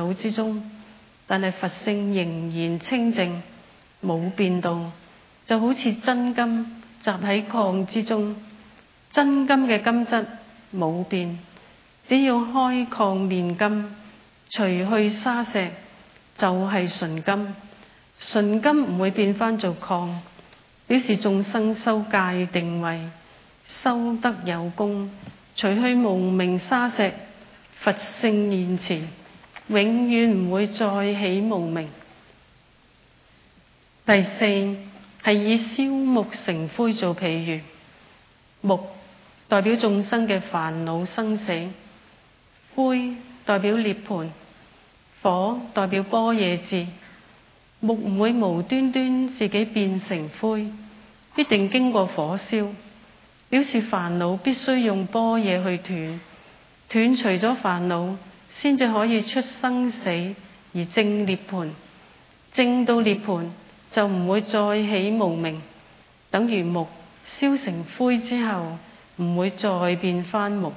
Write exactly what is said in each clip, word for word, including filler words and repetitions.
惱之中，但係佛性仍然清淨，冇變動，就好似真金集喺礦之中，真金嘅金質冇變，只要開礦煉金，除去沙石，就係純金。純金唔會變返做礦，表示眾生修戒定慧，修得有功，除去無明沙石，佛性現前，永遠唔會再起無明。第四係以燒木成灰做譬喻，木代表眾生嘅煩惱生死，灰代表涅槃，火代表般若智。木唔會無端端自己變成灰，必定經過火燒，表示煩惱必須用般若去斷，斷除咗煩惱，先至可以出生死而證涅槃。證到涅槃就唔會再起無明，等於木燒成灰之後唔會再變返木。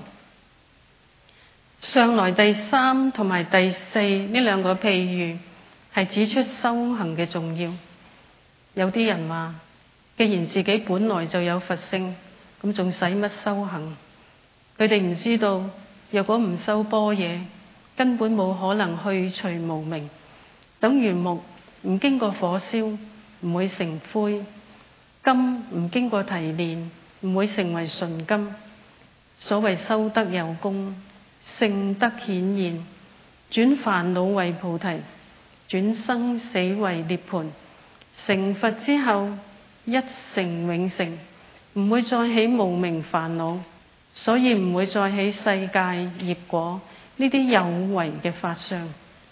上來第三同埋第四呢兩個譬喻係指出修行嘅重要。有啲人話，既然自己本來就有佛性，咁仲使乜修行？佢哋唔知道，若果唔修般若，根本冇可能去除無明。等於木唔經過火燒唔會成灰，金唔經過提煉唔會成為純金。所謂修得有功，聖德顯現，轉煩惱為菩提，轉生死為涅槃。成佛之後一成永成，唔會再起無明煩惱，所以唔會再起世界業果呢啲有為嘅法相。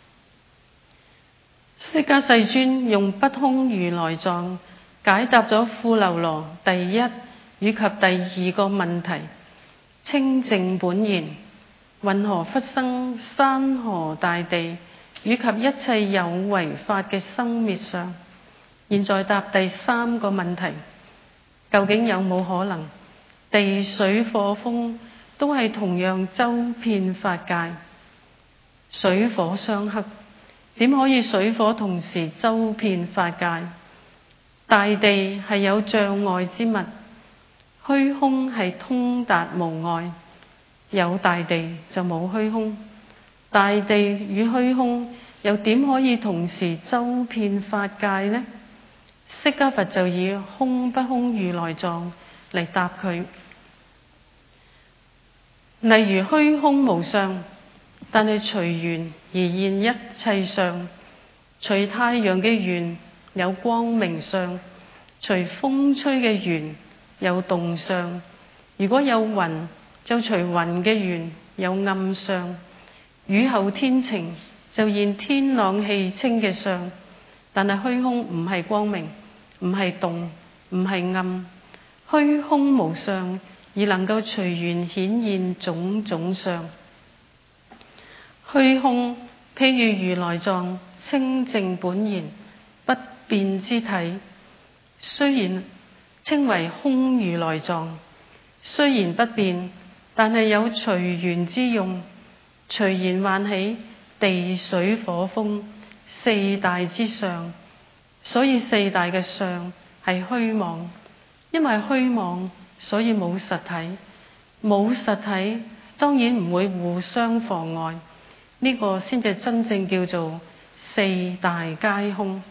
釋迦世尊用不空如來藏解答咗富樓羅第一以及第二個問題：清淨本然，云何忽生山河大地以及一切有為法嘅生滅相？現在答第三個問題：究竟有冇可能地水火風都係同樣周遍法界？水火相克，點可以水火同時周遍法界？大地係有障礙之物，虛空係通達無礙，有大地就冇虛空。大地與虛空又點可以同時周遍法界呢？釋迦佛就以空不空如來藏嚟答佢。例如虛空無相，但係隨緣而現一切相。隨太陽嘅緣有光明相，隨風吹嘅緣有動相。如果有雲，就隨雲嘅緣有暗相。雨後天晴就現天朗氣清嘅相。但係虛空唔係光明，唔係動，唔係暗。虛空無相，而能夠隨緣顯現種種相。虛空譬如如來藏清淨本然不變之體，雖然稱為空如來藏，雖然不變，但係有隨緣之用，隨緣喚起地水火風四大之相。所以四大嘅相係虛妄，因為虛妄所以冇實體，冇實體當然唔會互相妨礙，呢、這個先至真正叫做四大皆空。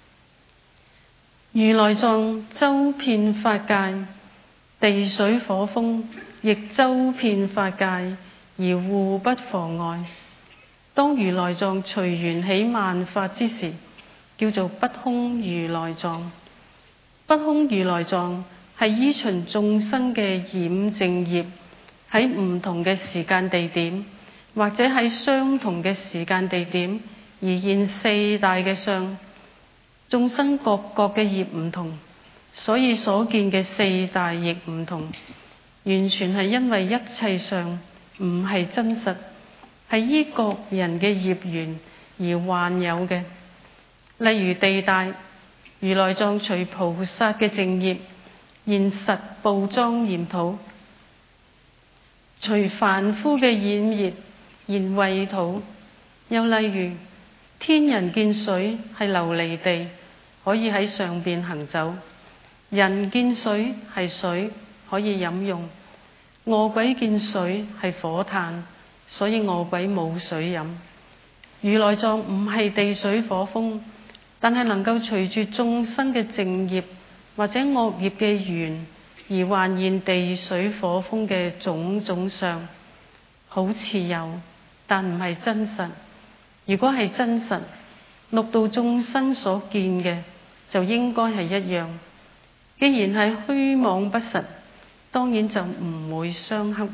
如來藏周遍法界，地水火風亦周遍法界，而互不妨礙。當如來藏隨緣起萬法之時，叫做不空如來藏。不空如來藏係依循眾生嘅染淨業，喺唔同嘅時間地點，或者喺相同嘅時間地點而現四大嘅相。眾生各各嘅業唔同，所以所見嘅四大亦唔同。完全係因為一切相唔係真實，係依各人嘅業緣而幻有嘅。例如地大，如來藏隨菩薩嘅淨業現實報莊嚴土，隨凡夫嘅染業現穢土。 又例如，天人見水係琉璃地，可以喺上邊行走；人見水係水，可以飲用；餓鬼見水係火炭，所以餓鬼冇水飲。如來藏唔係地水火風，但係能夠隨住眾生嘅正業或者惡業嘅緣而還現地水火風嘅種種相，好似有，但唔係真實。如果係真實，六道眾生所見嘅就應該係一樣。既然係虛妄不實，當然就唔會相克。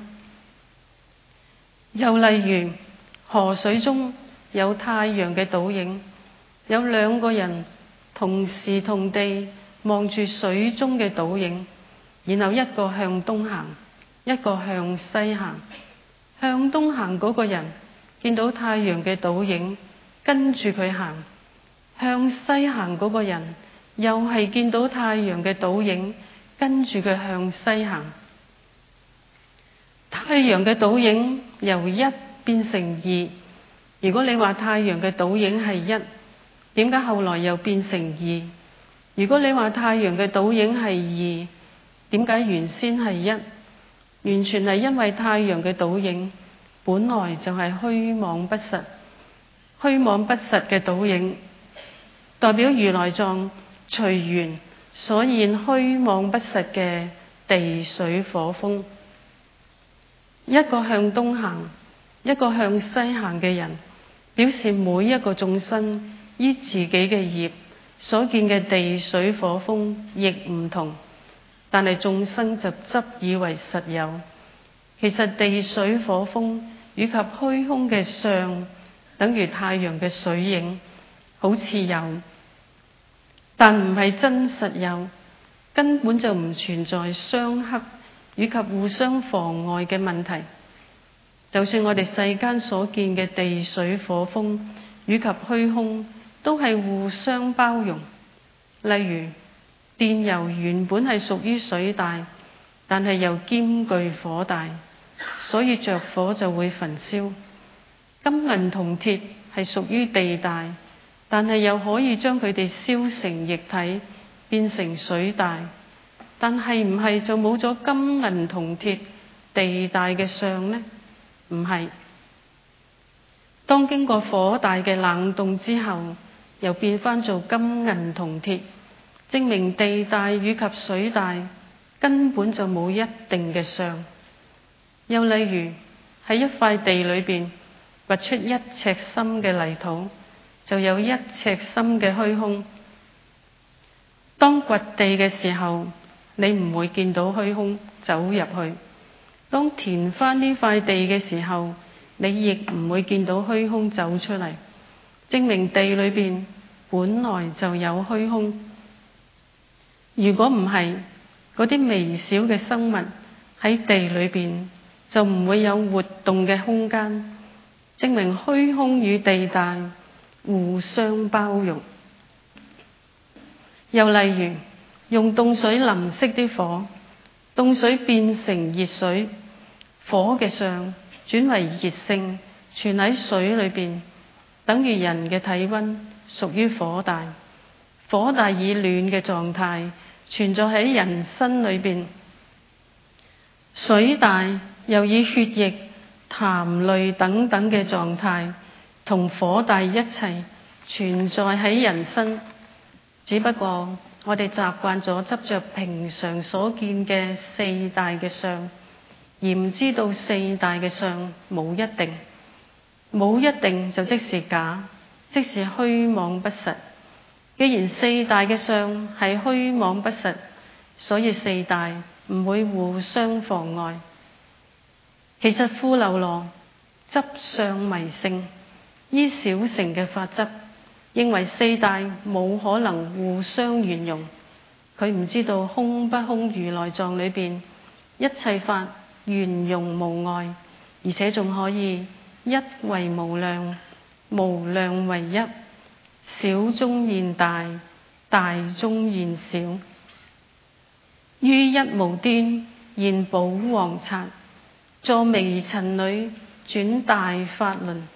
又例如，河水中有太陽嘅倒影，有兩個人同時同地望住水中嘅倒影，然後一個向東行，一個向西行。向東行嗰個人見到太陽嘅倒影，跟住佢行；向西行嗰個人又係見到太陽嘅倒影，跟住佢向西行。太陽嘅倒影由一變成二，如果你話太陽嘅倒影係一，點解後來又變成二？如果你話太陽嘅倒影係二，點解原先係一？完全係因為太陽嘅倒影本來就係虛妄不實，虛妄不實嘅倒影代表如來藏隨緣所現虛妄不實嘅地水火風。一個向東行，一個向西行嘅人，表示每一個眾生依自己嘅業所見嘅地水火風亦唔同，但係眾生就執以為實有。其實地水火風以及虛空嘅相，等於太陽嘅水影，好似有，但唔係真實有，根本就唔存在相克以及互相妨礙嘅問題。就算我哋世間所見嘅地水火風以及虛空，都係互相包容。例如，電油原本係屬於水大，但係又兼具火大，所以着火就會焚燒。金銀銅鐵係屬於地大，但係又可以將佢哋燒成液體，變成水大。但係唔係就冇咗金銀銅鐵地大嘅相呢？唔係。當經過火大嘅冷凍之後，又變翻做金銀銅鐵，證明地大與及水大根本就冇一定嘅相。又例如，喺一塊地裏邊掘出一尺深嘅泥土，就有一尺深嘅虛空。當掘地嘅時候，你唔會見到虛空走入去；當填翻呢塊地嘅時候，你亦唔會見到虛空走出嚟，證明地裏邊本來就有虛空。如果唔係，嗰啲微小嘅生物喺地裏邊就唔會有活動嘅空間，證明虛空與地大互相包容。又例如，用凍水淋熄啲火，凍水變成熱水，火嘅相轉為熱性，存喺水裏邊，等於人嘅體溫屬於火大，火大以暖嘅狀態存在喺人身裏邊，水大又以血液、痰淚等等嘅狀態同火大一齊存在喺人身。只不過我哋習慣咗執着平常所見嘅四大嘅相，而唔知道四大嘅相冇一定，冇一定就即是假，即是虛妄不實。既然四大嘅相係虛妄不實，所以四大唔會互相妨礙。其實富樓那執相迷性，依小乘嘅法則，認為四大冇可能互相圓融。佢唔知道空不空如來藏裏邊一切法圓融無礙，而且仲可以一為無量，無量為一，小中現大，大中現小，於一無端現寶王剎，坐微塵裏轉大法輪，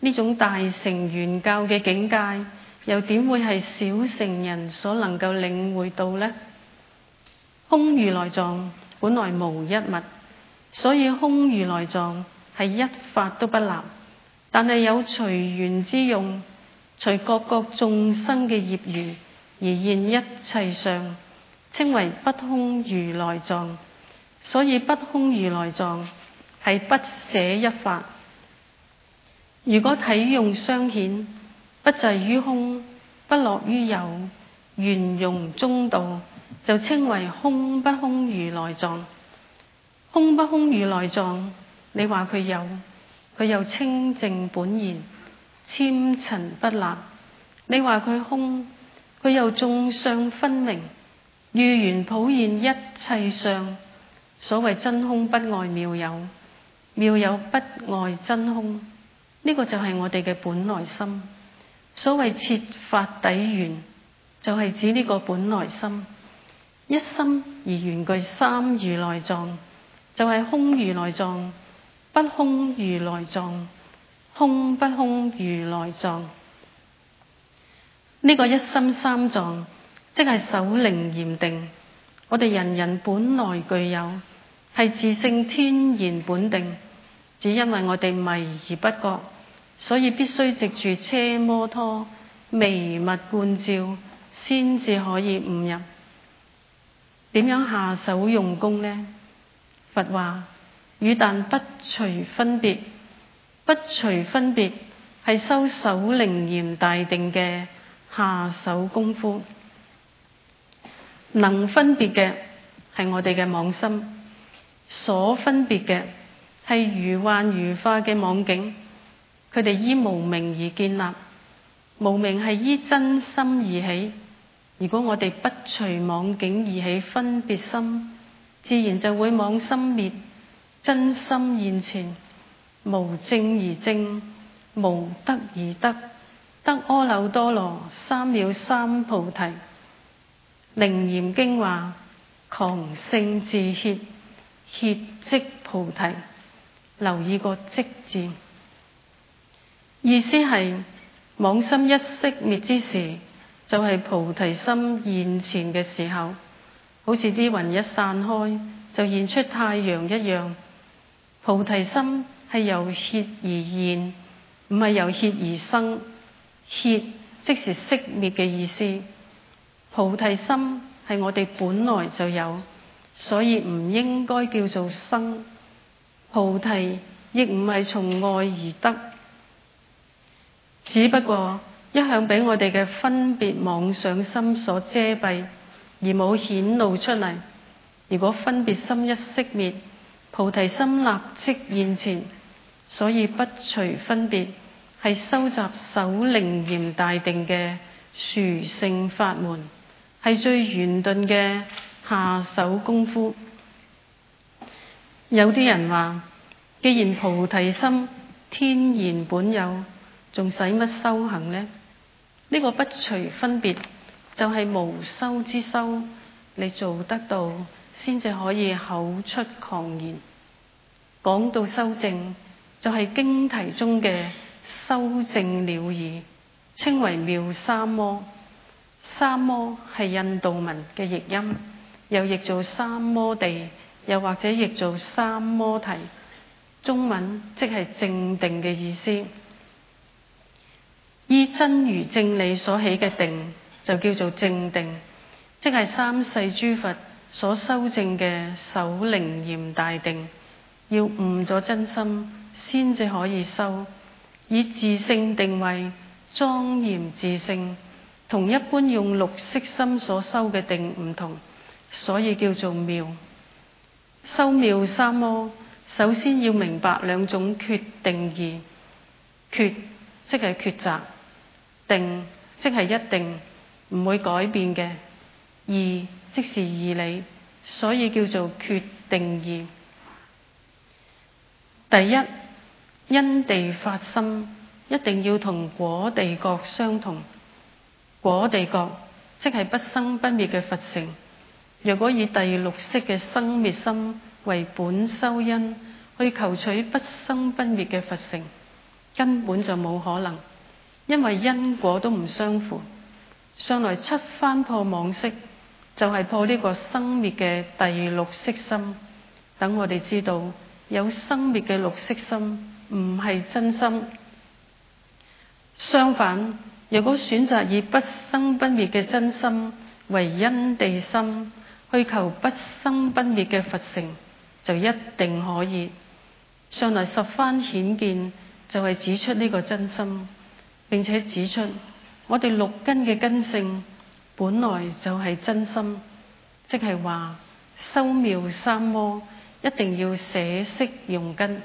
呢種大乘圓教嘅境界，又點會係小乘人所能夠領會到呢？空如來藏本來無一物，所以空如來藏係一法都不立，但係有隨緣之用，隨各各眾生嘅業緣而現一切相，稱為不空如來藏。所以不空如來藏係不捨一法。如果體用相顯，不滯於空，不落於有，圓融中道，就稱為空不空如來藏。空不空如來藏，你話佢有，佢又清淨本然，纖塵不立；你話佢空，佢又眾相分明，喻圓普現一切相。所謂真空不外妙有，妙有不外真空。呢個就係我哋嘅本來心。所謂設法底圓，就係指呢個本來心。一心而圓具三如來藏，就係空如來藏、不空如來藏、空不空如來藏。呢個一心三藏，即係首楞嚴定。我哋人人本來具有，係自性天然本定。只因為我哋迷而不覺，所以必須藉住奢摩他微密觀照，先至可以悟入。點樣下手用功呢？佛話：汝但不隨分別，不隨分別係修首楞嚴大定嘅下手功夫。能分別嘅係我哋嘅妄心，所分別嘅係如幻如化嘅妄境。佢哋依無明而建立，無明係依真心而起。如果我哋不隨妄境而起分別心，自然就會妄心滅，真心現前，無正而正，無得而得，得阿耨多羅三藐三菩提。楞嚴經話：狂性自歇，歇即菩提。留意個即字，意思係妄心一息滅之時，就係、是、菩提心現前嘅時候。好似啲雲一散開，就現出太陽一樣。菩提心係由歇而現，唔係由歇而生。歇即是息滅嘅意思。菩提心係我哋本來就有，所以唔應該叫做生。菩提亦唔係從外而得，只不過一向俾我哋嘅分別妄想心所遮蔽，而冇顯露出嚟。如果分別心一熄滅，菩提心立即現前。所以不隨分別係收集首楞嚴大定嘅殊勝法門，係最圓頓嘅下手功夫。有啲人話，既然菩提心天然本有，仲使乜修行呢？呢個不隨分別就係無修之修，你做得到先至可以口出狂言。講到修正，就係經題中嘅修正了義，稱為妙三摩。三摩係印度文嘅譯音，又譯做三摩地，又或者譯做三摩提。中文即係正定嘅意思。依真如正理所起嘅定，就叫做正定，即係三世諸佛所修正嘅首楞嚴大定。要悟咗真心，先至可以修。以自性定位，莊嚴自性，同一般用六識心所修嘅定唔同，所以叫做妙。修妙三摩，首先要明白兩種決定義。決即係抉擇，定即係一定唔會改變嘅。義即是義理，所以叫做決定義。第一，因地發心一定要同果地覺相同。果地覺即係不生不滅嘅佛性。若果以第六識嘅生滅心為本修因，去求取不生不滅嘅佛性， 根本就冇可能，因為因果都唔相符。上來七番破妄色，就係破呢個生滅嘅第六識心。等我哋知道有生滅嘅六識心唔係真心。相反，如果選擇以不生不滅嘅真心為因地心，去求不生不滅嘅佛性，就一定可以。上來十番顯見就係指出呢個真心，並且指出我哋六根嘅根性本來就係真心，即係話修妙三摩一定要捨識用根。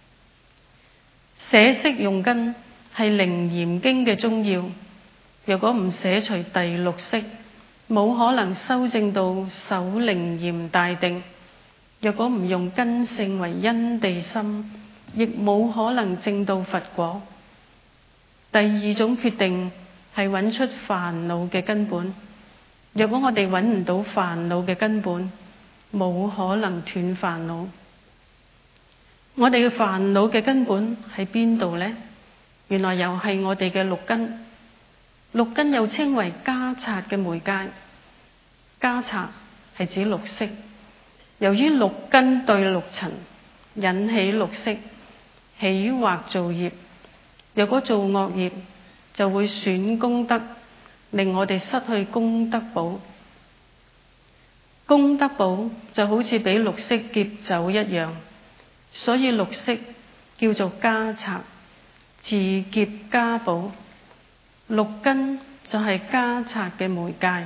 捨識用根係楞嚴經嘅宗要，若果唔捨除第六識，冇可能修正到首楞嚴大定。若果唔用根性為因地心，亦冇可能證到佛果。第二種決定係揾出煩惱嘅根本。若果我哋揾唔到煩惱嘅根本，冇可能斷煩惱。我哋嘅煩惱嘅根本喺邊度呢？原來又係我哋嘅六根。六根又稱為家賊嘅媒介。家賊係指六識。由於六根對六塵，引起六識起惑造業。若果做惡業，就會損功德，令我哋失去功德寶。功德寶就好似俾六識劫走一樣，所以六識叫做家賊，自劫家寶。六根就係家賊嘅媒介。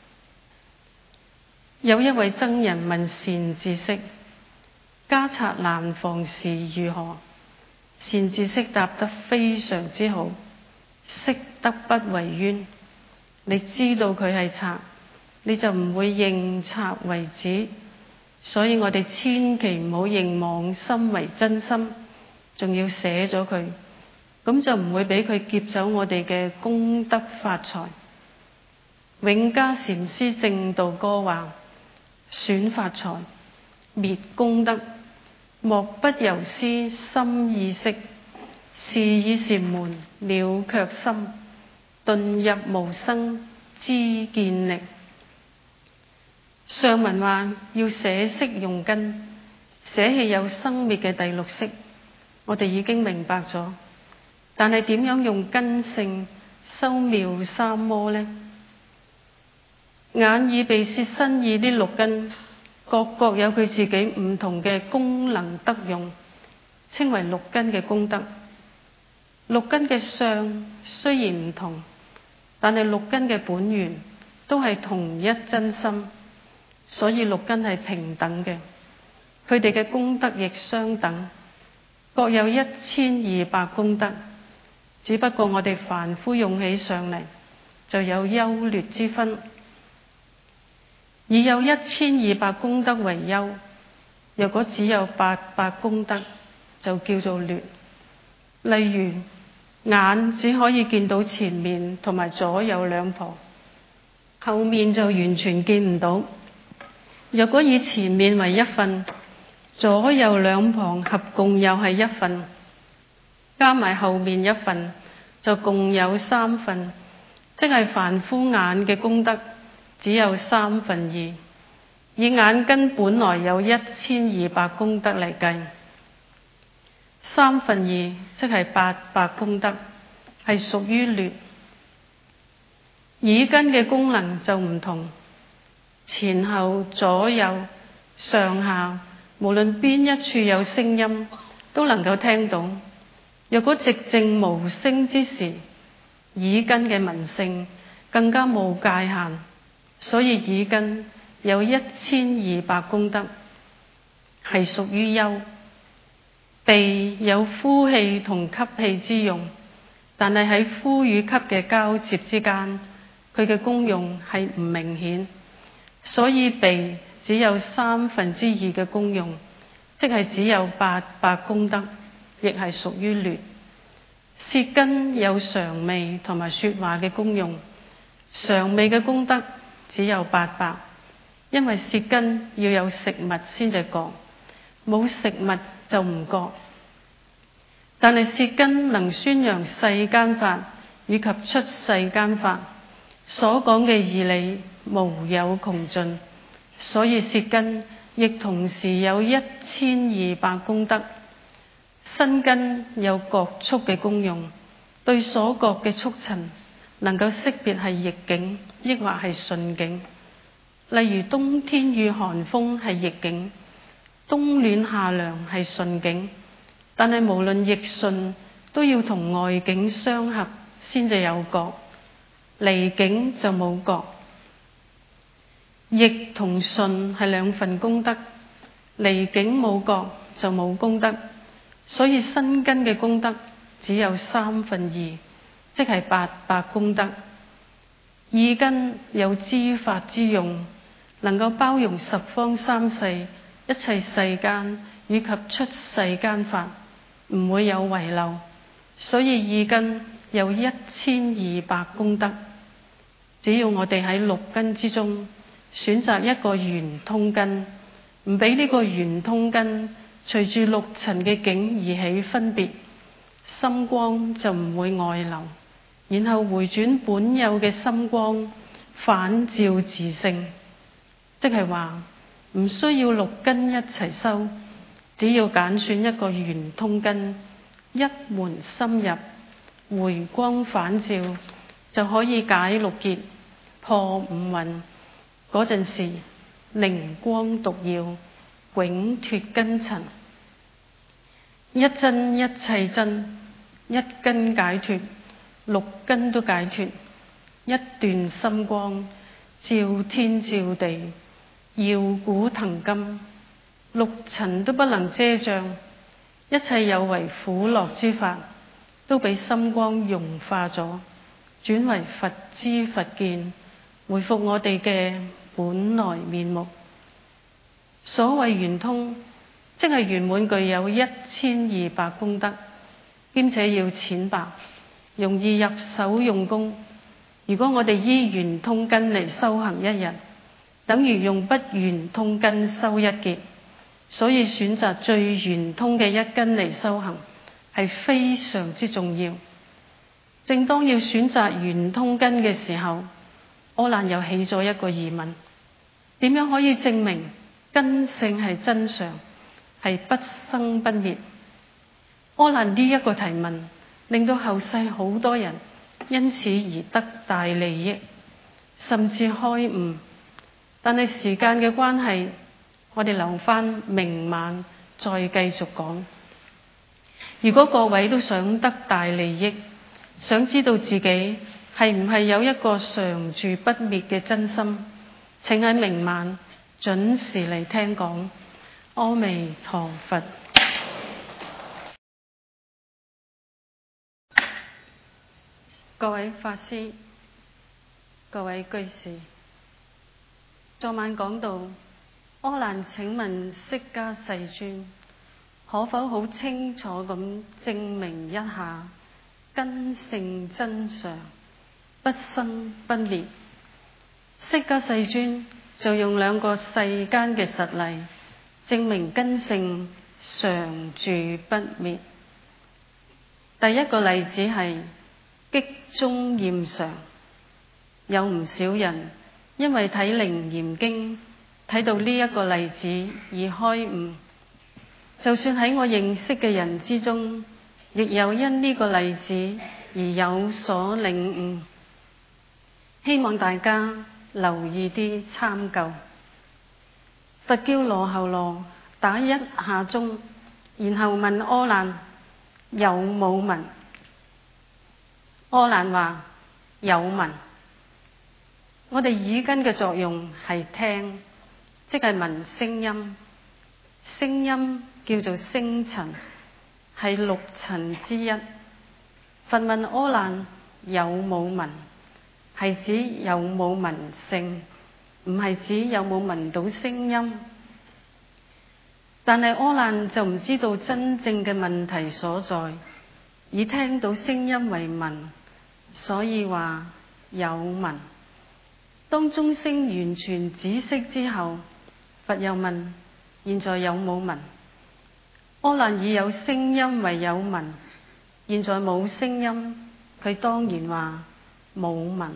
有一位僧人問善知識：家賊難防時如何？善知識答得非常之好，識得不為冤。你知道佢係賊，你就唔會認賊為子。所以我哋千祈唔好認妄心為真心，仲要捨咗佢，咁就唔會俾佢劫走我哋嘅功德發財。永嘉禪師正道歌話：損發財，滅功德，莫不由師心意識。是以禪門了卻心，頓入無生知見力。上文話要捨識用根，捨棄有生滅嘅第六識，我哋已經明白咗。但係點樣用根性修妙三摩呢？眼耳鼻舌身意呢六根，各各有佢自己唔同嘅功能德用，稱為六根嘅功德。六根嘅相雖然唔同，但係六根嘅本源都係同一真心，所以六根係平等嘅。佢哋嘅功德亦相等，各有一千二百功德。只不過我哋凡夫用起上嚟就有優劣之分。以有一千二百功德為優，若果只有八百功德就叫做劣。例如眼只可以見到前面同埋左右兩旁，後面就完全見唔到。若果以前面為一份，左右兩旁合共又係一份，加埋後面一份就共有三份，即係凡夫眼嘅功德只有三分二。以眼根本來有一千二百功德嚟計，三分二即係八百功德，係屬於劣。耳根嘅功能就唔同，前後左右上下，無論邊一處有聲音都能夠聽到。若果寂靜無聲之時，耳根嘅聞性更加冇界限，所以耳根有一千二百功德，係屬於優。鼻有呼氣同吸氣之用，但係喺呼與吸嘅交接之間，佢嘅功用係唔明顯，所以鼻只有三分之二嘅功用，即係只有八百功德，亦係屬於劣。舌根有嘗味同埋說話嘅功用，嘗味嘅功德只有八百，因為舌根要有食物先至覺，冇食物就唔覺。 但係舌根能宣揚世間法以及出世間法，所講嘅義理無有窮盡，所以舌根亦同時有一千二百功德。身根有各速嘅功用，對所覺嘅觸塵能夠識別係逆境抑或係順境。例如冬天與寒風係逆境，冬暖夏涼係順境，但係無論逆順都要同外境相合先至有覺，離境就冇覺。逆同順係兩份功德，離境冇覺就冇功德，所以身根嘅功德只有三分二，即係八百功德。意根有知法之用，能夠包容十方三世一切世間以及出世間法，唔會有遺漏，所以意根有一千二百功德。只要我哋喺六根之中選擇一個圓通根，唔俾呢個圓通根隨住六塵嘅境而起分別，心光就唔會外流，然後回轉本有嘅心光，反照自性。即係話唔需要六根一齊修，只要揀選一個圓通根，一門深入，回光返照，就可以解六結，破五蘊。嗰陣時靈光獨耀，永脫根塵，一真一切真，一根解脫，六根都解脫，一段心光，照天照地，耀古騰今，六塵都不能遮障，一切有為苦樂之法都俾心光融化咗，轉為佛知佛見，回復我哋嘅本來面目。所謂圓通，即係圓滿具有一千二百功德，兼且要淺白，容易入手用功。如果我哋依圓通根嚟修行一日，等於用不圓通根修一劫，所以選擇最圓通嘅一根嚟修行係非常之重要。正當要選擇圓通根嘅時候，阿難又起咗一個疑問：點樣可以證明根性係真常，係不生不滅？阿難呢一個提問，令到後世好多人因此而得大利益，甚至開悟。但係時間嘅關係，我哋留返明晚再繼續講。如果各位都想得大利益，想知道自己係唔係有一個常住不滅嘅真心，請喺明晚準時嚟聽講。阿彌陀佛。各位法師、各位居士，昨晚講到阿難請問釋迦世尊，可否好清楚咁證明一下根性真常，不生不滅？釋迦世尊就用兩個世間嘅實例證明根性常住不滅。第一個例子係擊中驗常，有唔少人因為睇《楞嚴經》睇到呢一個例子而開悟。就算喺我認識嘅人之中，亦有因呢個例子而有所領悟。希望大家留意啲參究。佛叫羅睺羅打一下鐘，然後問阿難有冇聞？阿難話有聞。我哋耳根嘅作用係聽，即係聞聲音。聲音叫做聲塵，係六塵之一。佛問阿難有冇聞，係指有冇聞性，唔係指有冇聞到聲音。但係阿難就唔知道真正嘅問題所在，以聽到聲音為聞，所以話有聞。當鐘聲完全止息之後，佛又問：現在有冇聞？阿難以有聲音為有聞， 現在冇聲音，佢當然話冇聞。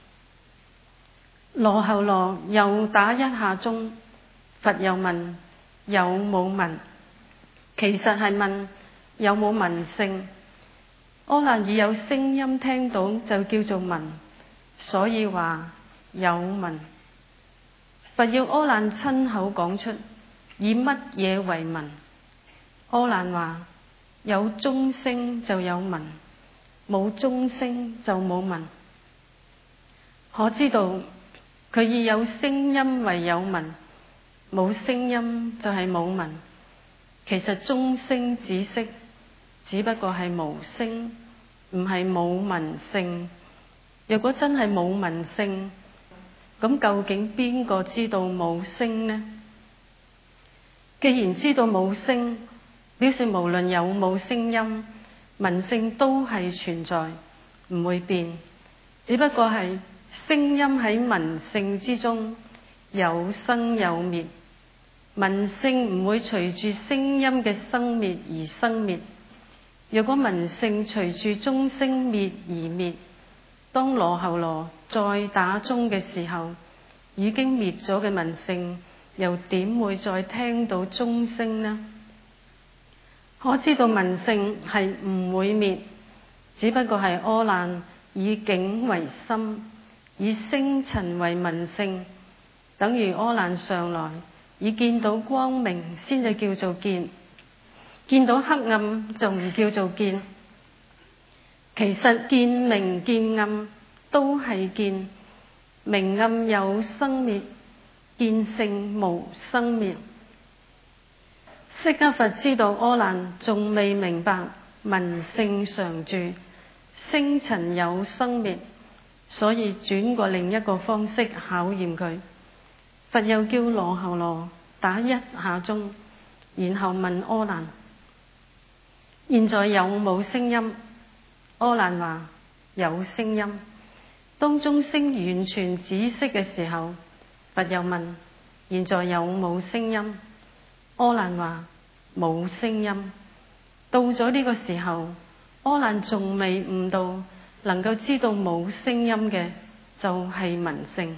羅睺羅又打一下鐘，佛又問有冇聞，其實係問有冇聞性。阿難已有聲音聽到就叫做聞，所以話有聞。佛要阿難親口講出以乜嘢為聞。阿難話有鐘聲就有聞，冇鐘聲就冇聞。可知道佢以有聲音為有聞，冇聲音就係冇聞。其實鐘聲止息，只不過係無聲，唔係冇聞性。若果真係冇聞性，咁究竟邊個知道冇聲呢？既然知道冇聲，表示無論有冇聲音，聞性都係存在，唔會變。只不過係聲音喺聞性之中有生有滅，聞性唔會隨住聲音嘅生滅而生滅。若果聞性隨住鐘聲滅而滅，當羅睺羅再打鐘嘅時候，已經滅咗嘅聞性，又點會再聽到鐘聲呢？可知道聞性係唔會滅，只不過係阿難以境為心，以聲塵為聞性，等於阿難上來以見到光明先至叫做見，見到黑暗就唔叫做見。其實見明見暗都係見，明暗有生滅，見性無生滅。釋迦佛知道阿難仲未明白聞性常住，聲塵有生滅，所以轉過另一個方式考驗佢。佛又叫羅睺羅打一下鐘，然後問阿難：現在有冇聲音？阿難話有聲音。當鐘聲完全止息嘅時候，佛又問：現在有冇聲音？阿難話冇聲音。到咗呢個時候，阿難仲未悟到，能夠知道冇聲音嘅就係聞性。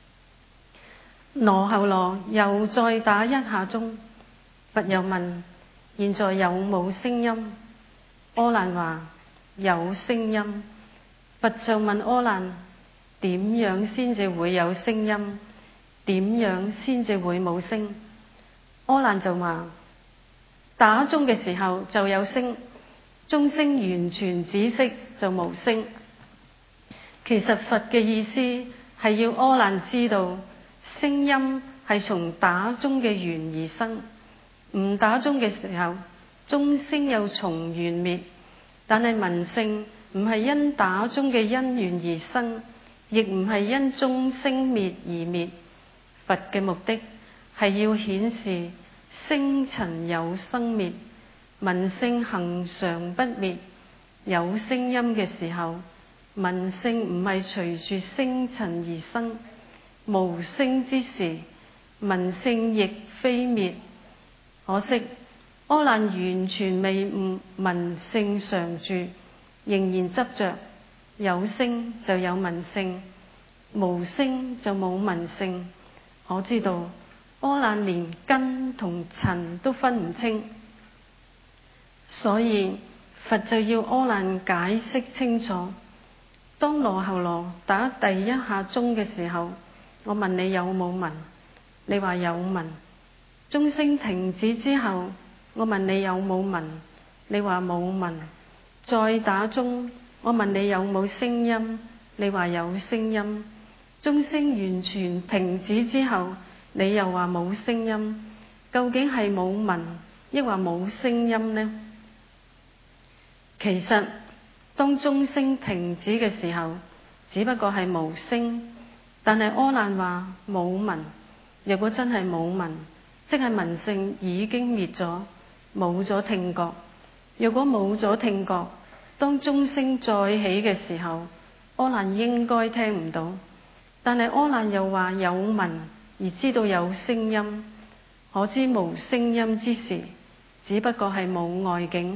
羅睺羅又再打一下鐘，佛又問：現在有冇聲音？阿難話有聲音。佛就問阿難：點樣先至會有聲音？點樣先至會冇聲？阿難就話：打鐘嘅時候就有聲，鐘聲完全止息就無聲。其實佛嘅意思係要阿難知道，聲音係從打鐘嘅緣而生，唔打鐘嘅時候，鐘聲又從緣滅。但係聞性唔係因打鐘嘅因緣而生，亦唔係因鐘聲滅而滅。佛嘅目的係要顯示聲塵有生滅，聞性恆常不滅。有聲音嘅時候，聞性唔係隨住聲塵而生；無聲之時，聞性亦非滅。可惜阿難完全未悟聞性常住，仍然執着有聲就有聞性，無聲就冇聞性。可知道阿難連根同塵都分唔清，所以佛就要阿難解釋清楚。當羅睺羅打第一下鐘嘅時候，我問你有冇聞？你話有聞。鐘聲停止之後，我問你有冇聞？你話冇聞。再打鐘，我問你有冇聲音？你話有聲音。鐘聲完全停止之後，你又話冇聲音。究竟係冇聞，抑或冇聲音呢？其實當鐘聲停止嘅時候，只不過係無聲。但係阿難話冇聞。若果真係冇聞，即係聞性已經滅咗，冇咗聽覺。若果冇咗聽覺，當鐘聲再起嘅時候，阿難應該聽唔到。但係阿難又話有聞而知道有聲音，可知無聲音之時，只不過係冇外境，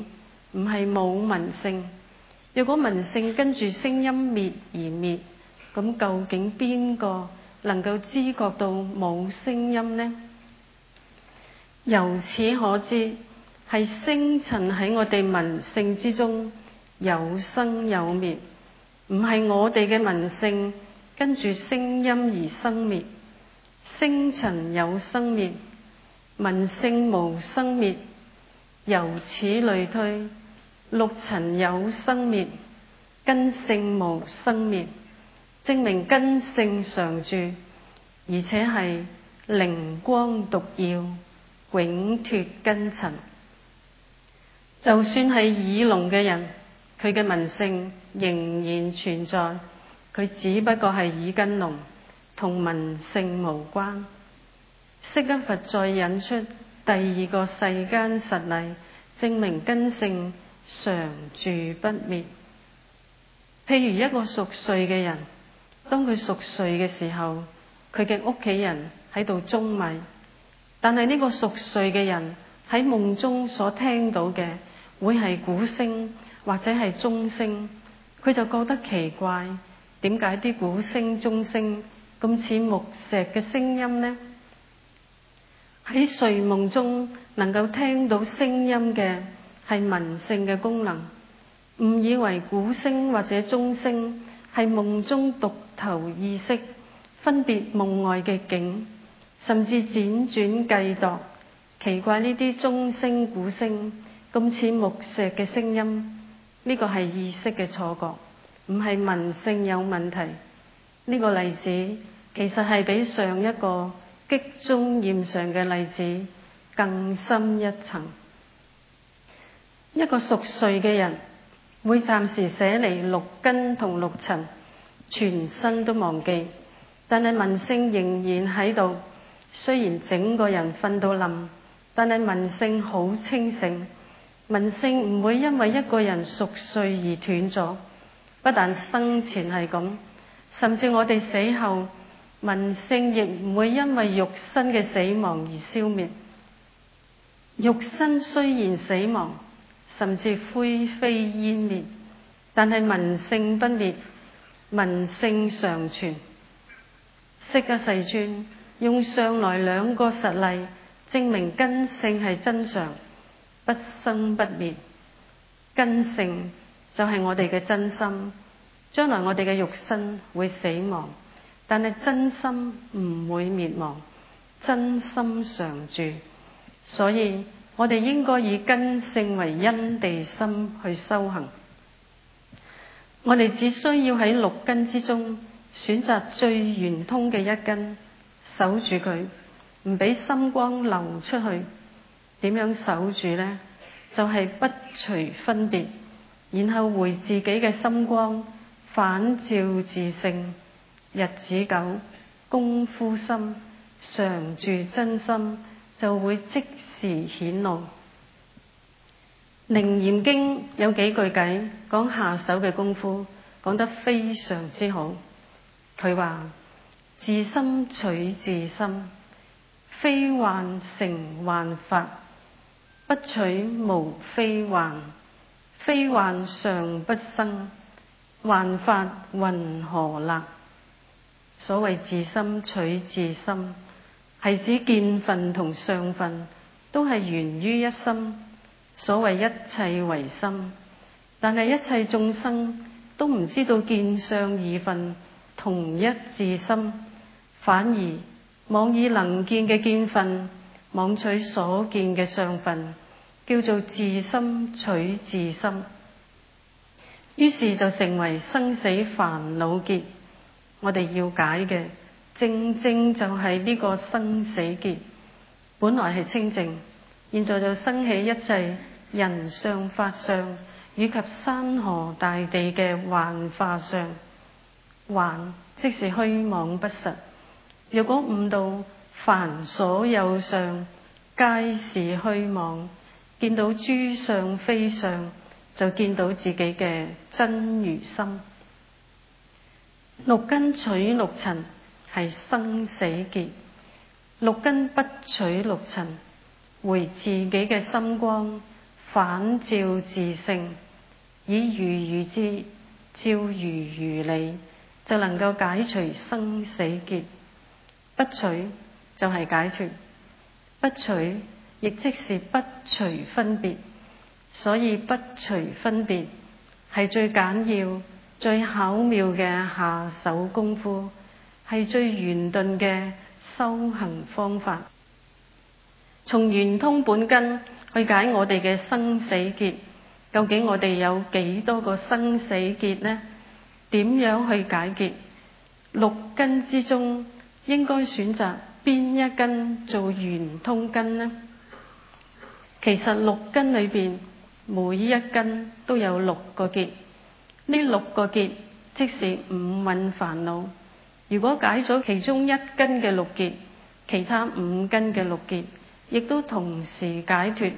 唔係冇聞性。如果聞性跟住聲音滅而滅，咁究竟邊個能夠知覺到冇聲音呢？由此可知，係星塵喺我哋聞性之中有生有滅，唔係我哋嘅聞性跟住聲音而生滅。星塵有生滅，聞性無生滅。由此類推，六塵有生滅，根性無生滅，證明根性常住，而且係靈光獨耀，永脫根塵。就算係耳聾嘅人，佢嘅聞性仍然存在，佢只不過係耳根聾，同聞性無關。釋迦佛再引出第二個世間實例，證明根性常住不滅。譬如一個熟睡嘅人，當佢熟睡嘅時候，佢嘅屋企人喺度舂米，但係呢個熟睡嘅人喺夢中所聽到嘅會係鼓聲或者係鐘聲，佢就覺得奇怪，點解啲鼓聲鐘聲咁似木石嘅聲音呢？喺睡夢中能夠聽到聲音嘅係聞性嘅功能，誤以為鼓聲或者鐘聲係夢中獨頭意識分別夢外嘅境，甚至輾轉計度，奇怪呢啲鐘聲鼓聲咁似木石嘅聲音，呢個係意識嘅錯覺，唔係聞性有問題。呢個例子其實係比上一個擊中驗上嘅例子更深一層。一個熟睡嘅人會暫時捨離六根同六塵，全身都忘記，但係聞性仍然喺度。雖然整個人瞓到冧，但係聞性好清醒。聞性唔會因為一個人熟睡而斷咗，不但生前係咁，甚至我哋死後，聞性亦唔會因為肉身嘅死亡而消滅。肉身雖然死亡，甚至灰飛煙滅，但係聞性不滅，聞性常存。釋迦世尊用上來兩個實例，證明根性係真常，不生不滅。根性就係我哋嘅真心，將來我哋嘅肉身會死亡，但係真心唔會滅亡，真心常住。所以我哋應該以根性為因地心去修行。我哋只需要喺六根之中選擇最圓通嘅一根，守住佢，唔俾心光流出去。點樣守住呢？就係、是、不隨分別，然後回自己嘅心光，反照自性。日子久，功夫深，常住真心就會即時顯露。楞嚴經有幾句偈講下手嘅功夫，講得非常之好。佢話：自心取自心，非幻成幻法，不取無非幻，非幻常不生，幻法云何立？所謂自心取自心，係指見分同相分都係源於一心。所謂一切為心，但係一切眾生都唔知道見相二分同一自心，反而妄以能見嘅見分妄取所見嘅相分，叫做自心取自心，於是就成為生死煩惱結。我哋要解嘅正正就係呢個生死結，本來係清淨，現在就生起一切人相法相以及山河大地嘅幻化相。幻即是虛妄不實，若果悟到凡所有相皆是虛妄，見到諸相非相，就見到自己嘅真如心。六根取六塵係生死結，六根不取六塵，回自己嘅心光， 反照自性，以如如智照如如理，就能夠解除生死結。不取就係解脫，不取亦即是不除分別，所以不除分別係最簡要、最巧妙嘅下手功夫，係最圓頓嘅修行方法。從圓通本根去解我哋嘅生死結，究竟我哋有幾多個生死結呢？點樣去解結？六根之中應該選擇邊一根做圓通根呢？其實六根裏邊每一根都有六個結，呢六個結即是五蘊煩惱。如果解咗其中一根嘅六結，其他五根嘅六結亦都同時解脫。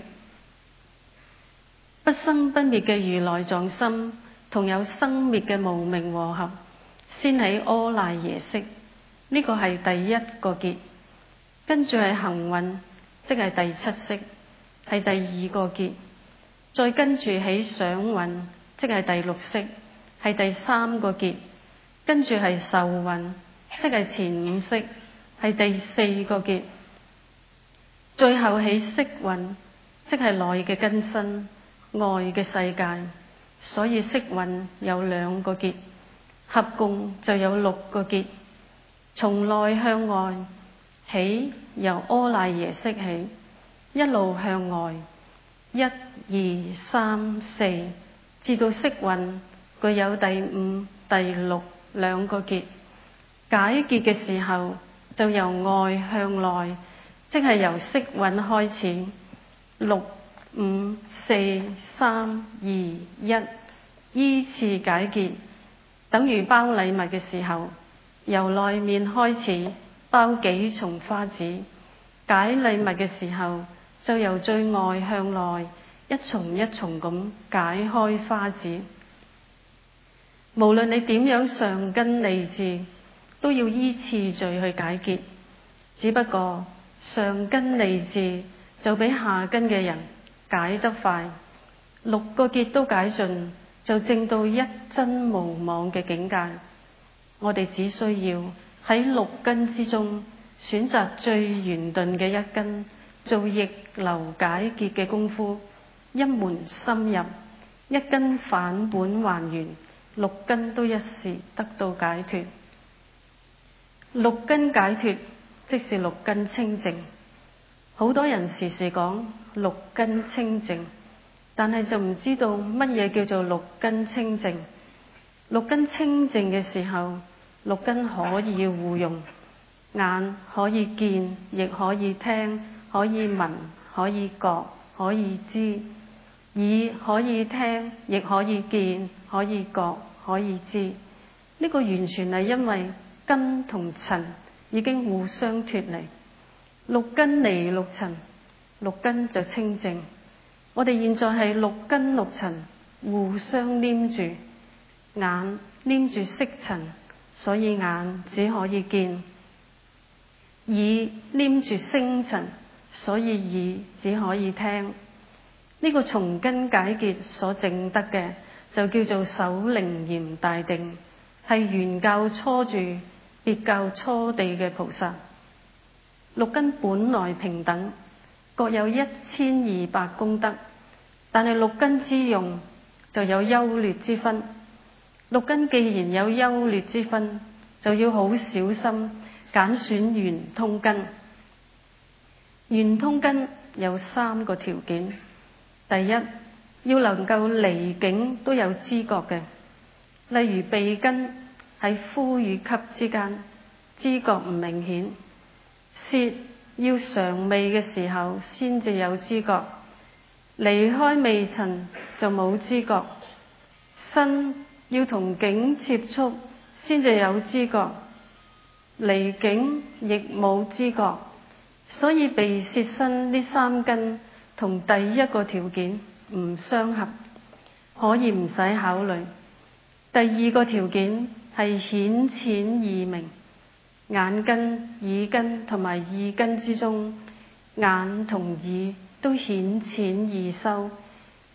不生不滅嘅如來藏心同有生滅嘅無明和合，先起阿賴耶識，呢個係第一個結。跟住係行蘊，即係第七識，係第二個結。再跟住起想蘊，即係第六識，係第三個結。跟住係受蘊，即係前五識，係第四個結。最後起識蘊，即係內嘅根身，外嘅世界。所以識蘊有兩個結，合共就有六個結。從內向外起，由阿賴耶識起，一路向外，一二三四，至到識蘊具有第五、第六兩個結。解結嘅時候就由外向內，即係由識蘊開始，六五四三二一，依次解結，等於包禮物嘅時候，由內面開始包幾重花紙。解禮物嘅時候就由最外向內，一重一重咁解開花紙。無論你點樣上根利智，都要依次序去解結。只不過上根利智就比下根嘅人解得快，六個結都解盡，就證到一真無妄嘅境界。我哋只需要喺六根之中選擇最圓頓嘅一根，做逆流解結嘅功夫，一門深入，一根返本還原，六根都一時得到解脫。六根解脫即是六根清淨。好多人時時講六根清淨，但係就唔知道乜嘢叫做六根清淨。六根清淨嘅時候，六根可以互用，眼可以見，亦可以聽，可以聞，可以覺，可以知；耳可以聽，亦可以見，可以覺，可以知。呢個完全係因為根同塵已經互相脫離，六根離六塵，六根就清淨。我哋現在係六根六塵互相黏住，眼黏住色塵，所以眼只可以見；耳黏住聲塵，所以耳只可以聽。呢、這個從根解結所證得嘅，就叫做首楞嚴大定，係原教初住、別教初地嘅菩薩。六根本來平等，各有一千二百功德，但係六根之用就有優劣之分。六根既然有優劣之分，就要好小心揀選圓通根。圓通根有三個條件：第一，要能夠離境都有知覺嘅，例如鼻根喺呼與吸之間，知覺唔明顯；舌要嘗味嘅時候先至有知覺，離開味塵就冇知覺；身要同境接觸先至有知覺，離境亦冇知覺。所以鼻舌身呢三根同第一個條件唔相合，可以唔使考慮。第二個條件係顯淺易明，眼根、耳根同埋意根之中，眼同耳都顯淺易收，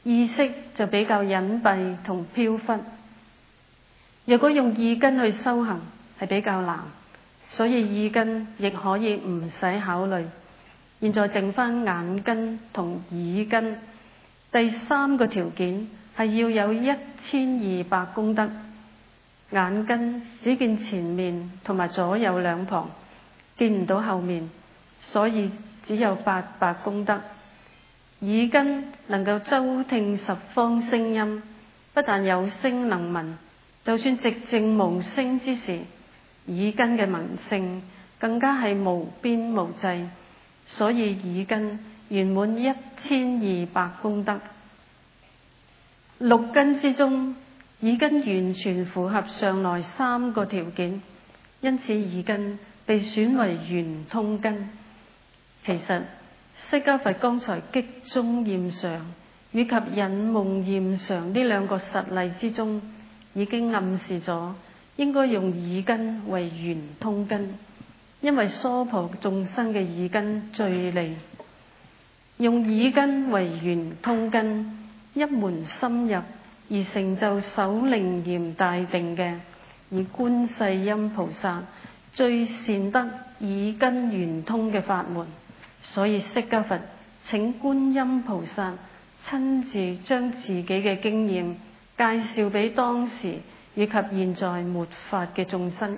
意識就比較隱蔽同飄忽。若果用意根去修行係比較難，所以意根亦可以唔使考慮。現在剩返眼根同耳根。第三個條件係要有一千二百功德。眼根只見前面同埋左右兩旁，見唔到後面，所以只有八百功德。耳根能夠周聽十方聲音，不但有聲能聞，就算寂靜無聲之時，耳根嘅聞性更加係無邊無際，所以耳根圓滿一千二百功德。六根之中，耳根完全符合上來三個條件，因此耳根被選為圓通根。其實釋迦佛剛才擊中驗常以及引夢驗常呢兩個實例之中，已經暗示咗應該用耳根為圓通根，因為娑婆眾生嘅耳根最利。用耳根為圓通根，一門深入而成就首楞嚴大定嘅，以觀世音菩薩最善得耳根圓通嘅法門。所以釋迦佛請觀音菩薩親自將自己嘅經驗介紹俾當時以及現在末法嘅眾生。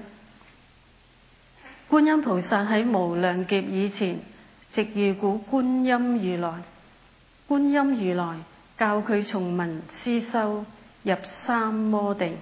觀音菩薩喺無量劫以前直遇故觀音如來，觀音如來教佢從聞思修入三摩地。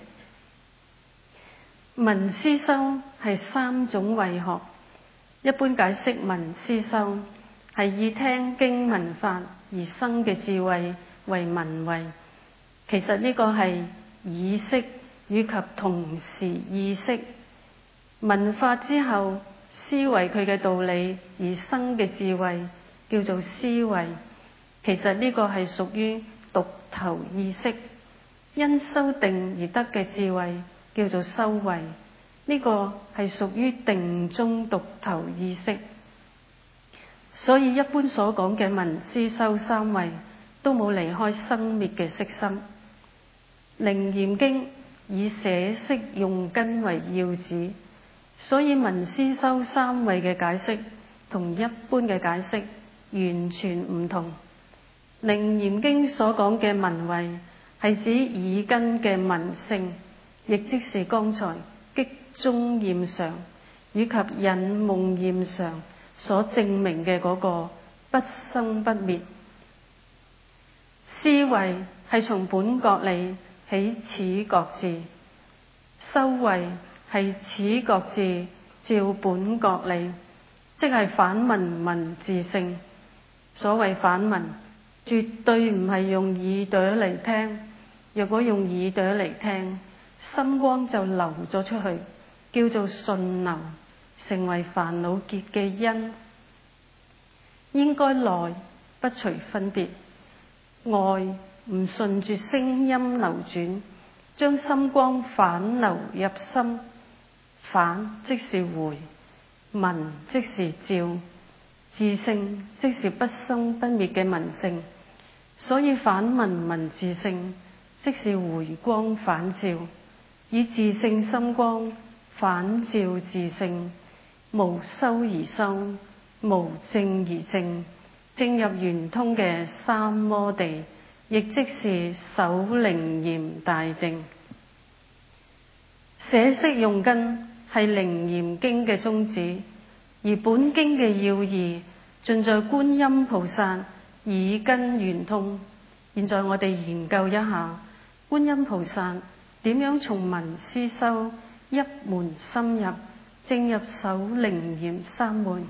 聞思修係三種慧學，一般解釋聞思修係以聽經聞法而生嘅智慧為聞慧。其實呢個係意識以及同時意識，聞法之後思維佢嘅道理而生嘅智慧叫做思慧。其實呢個係屬於獨頭意識，因修定而得嘅智慧叫做修慧。呢個係屬於定中獨頭意識。所以一般所講嘅聞思修三慧都冇離開生滅嘅色心。楞嚴經以捨色用根為要旨，所以聞思修三慧嘅解釋同一般嘅解釋完全唔同。楞嚴經所講嘅聞慧係指耳根嘅聞性，亦即是剛才擊中驗常以及引夢驗常所證明嘅嗰個不生不滅。思慧係從本覺理起此覺智，修慧係此覺智照本覺理，即係反聞聞自性。所謂反聞，絕對唔係用耳朵嚟聽，若果用耳朵嚟聽，心光就流咗出去，叫做順流，成為煩惱結嘅因。應該內不隨分別，外唔順住聲音流轉，將心光反流入心。反即是回，聞即是照，自性即是不生不滅嘅聞性。所以反聞聞自性，即是回光返照，以自性心光反照自性，無修而修，無證而證，證入圓通嘅三摩地，亦即是首楞嚴大定。捨色用根係楞嚴經嘅宗旨，而本經嘅要義盡在觀音菩薩耳根圓通。現在我哋研究一下觀音菩薩點樣從聞思修一門深入，證入首楞嚴三昧。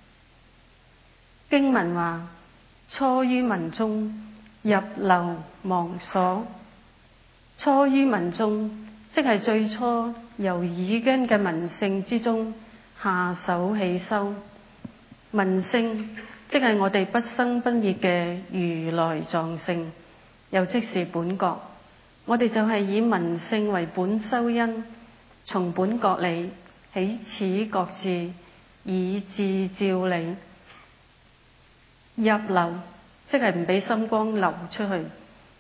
經文話：初於聞中，入流忘所。初於聞中，即係最初由耳根嘅聞性之中下手起修。聞性即係我哋不生不滅嘅如來藏性，又即是本覺。我哋就係以聞性為本修因，從本覺理起此覺智，以智照理。入流即係唔俾心光流出去，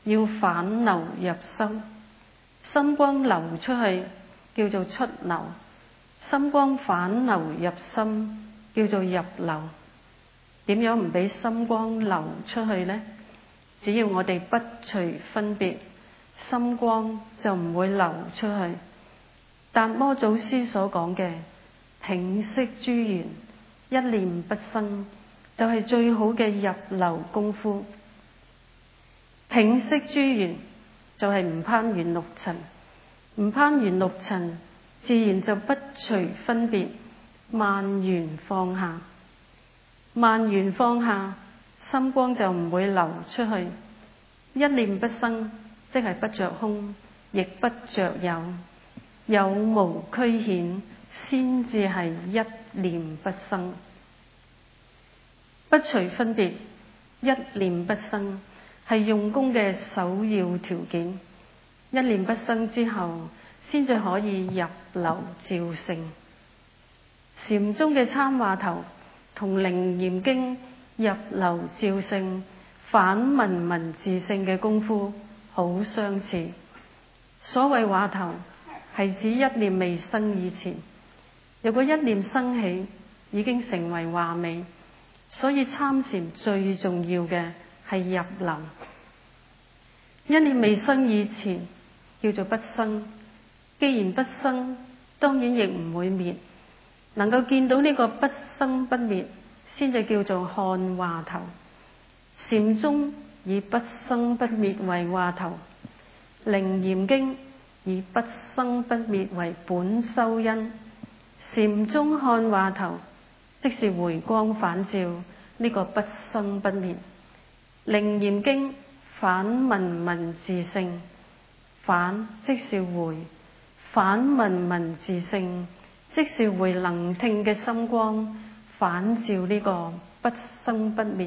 要反流入心。心光流出去叫做出流，心光反流入心叫做入流。點樣唔俾心光流出去呢？只要我哋不除分別，心光就唔會流出去。達摩祖師所講嘅挺息諸緣，一念不生，就係最好嘅入流功夫。挺息諸緣就係唔攀緣六塵，唔攀緣六塵，自然就不除分別，萬緣放下。萬緣放下，心光就唔會流出去。一念不生，即係不着空，亦不着有，有無俱顯，先至係一念不生。不除分別，一念不生，係用功嘅首要條件。一念不生之後，先至可以入流照性。禪宗嘅參話頭同《楞嚴經》入流照性、反聞聞自性嘅功夫好相似。所謂話頭，係指一念未生以前。如果一念生起，已經成為話尾。所以參禪最重要嘅係入流。一念未生以前叫做不生，既然不生，當然亦唔會滅。能夠見到呢個不生不滅，先至叫做看話頭。禪宗以不生不滅為話頭，楞嚴經以不生不滅為本修因。禪宗看話頭，即是回光返照呢個不生不滅。楞嚴經反聞聞自性，反即是回，反聞聞自性即是回能聽嘅心光，反照呢個不生不滅。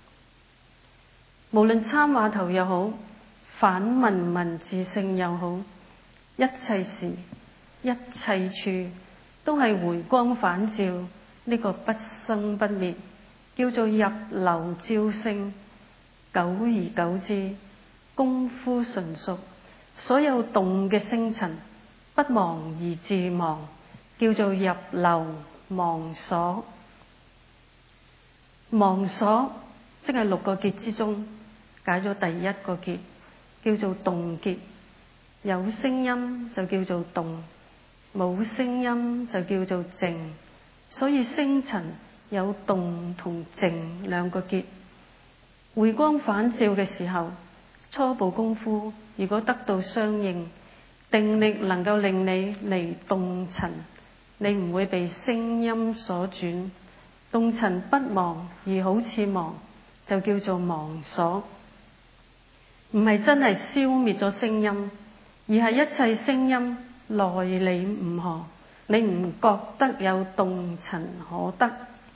無論參話頭又好，反聞聞自性又好，一切時一切處都係回光返照呢個不生不滅，叫做入流照性。久而久之，功夫純熟，所有動嘅星塵不忘而自忘，叫做入流忘所。忘所即係六個結之中解咗第一個結，叫做動結。有聲音就叫做動，冇聲音就叫做靜。所以星塵有動同靜兩個結。回光返照嘅時候，初步功夫如果得到相應，定力能夠令你離動塵，你唔會被聲音所轉。動塵不忘而好似忘，就叫做忘所。唔係真係消滅咗聲音，而係一切聲音內理唔何，你唔覺得有動塵可得。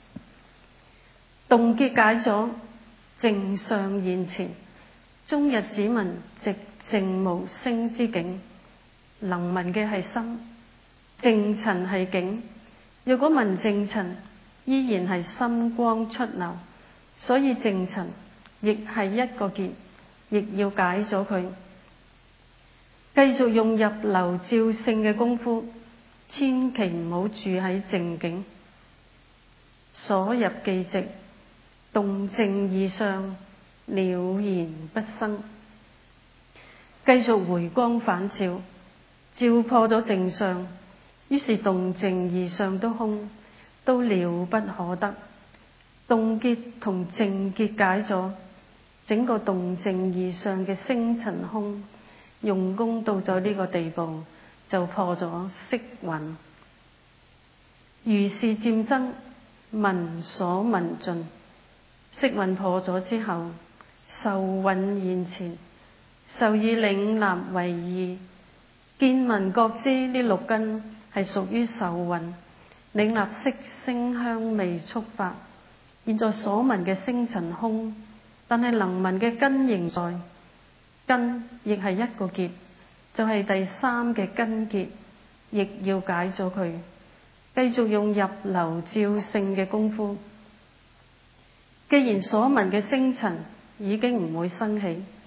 動結解咗，靜相現前，終日只聞寂靜無聲之境。能聞嘅係心，靜塵係境。如果聞靜塵，依然係心光出流，所以靜塵亦係一個結，亦要解咗佢。繼續用入流照性嘅功夫，千祈唔好住喺靜境。所入既寂，動靜異相，了然不生。繼續回光返照，照破咗靜相，於是動靜異相都空，都了不可得。動結同靜結解咗，整個動靜異相嘅星塵空，用功到咗呢個地步，就破咗色蘊。如是漸增，聞所聞盡。色蘊破咗之後，受蘊現前，受以領納為意。見聞覺知呢六根係屬於受蘊，領納色聲香味觸法。現在所聞嘅星塵空，但係能聞嘅根仍在。根亦係一個結，就係、是、第三嘅根結，亦要解咗佢。繼續用入流照性嘅功夫。既然所聞嘅星塵已經唔會生起，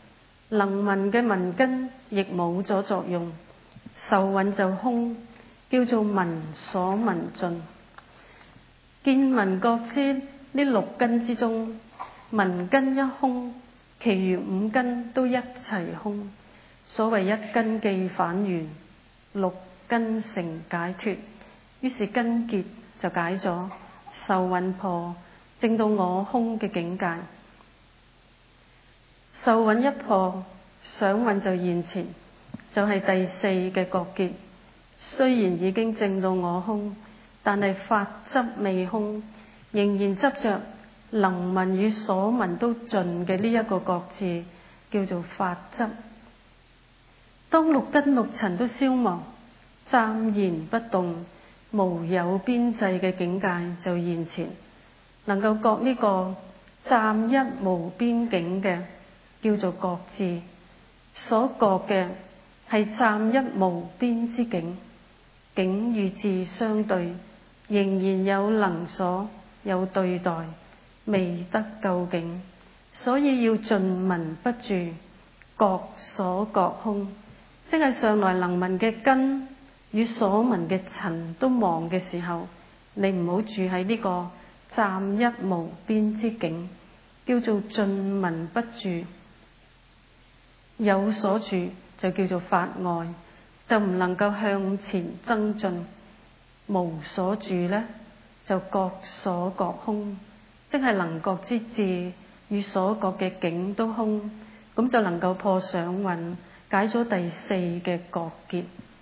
能聞嘅聞根亦冇咗作用，受蘊就空，叫做聞所聞盡。見聞覺知呢六根之中，聞根一空，其餘五根都一齊空。所謂一根既返原，六根成解脫。於是根結就解咗，受蘊破，證到我空嘅境界。受蘊一破，想蘊就現前，就係、是、第四嘅覺結。雖然已經證到我空，但係法執未空，仍然執着能聞與所聞都盡嘅呢一個覺字，叫做法執。當六根六塵都消亡，暫然不動，無有邊際嘅境界就現前，能夠覺呢個暫一無邊境嘅，叫做覺智。所覺嘅係暫一無邊之境，境與智相對，仍然有能所，有對待，未得究竟，所以要盡聞不住，覺所覺空。即係上來能聞嘅根與所聞嘅塵都忘嘅時候，你唔好住喺呢個暫一無邊之境，叫做盡聞不住。有所住就叫做法外，就唔能夠向前增進。無所住呢，就覺所覺空，即係能覺之智與所覺嘅境都空，咁就能夠破想蘊，解咗第四嘅覺結。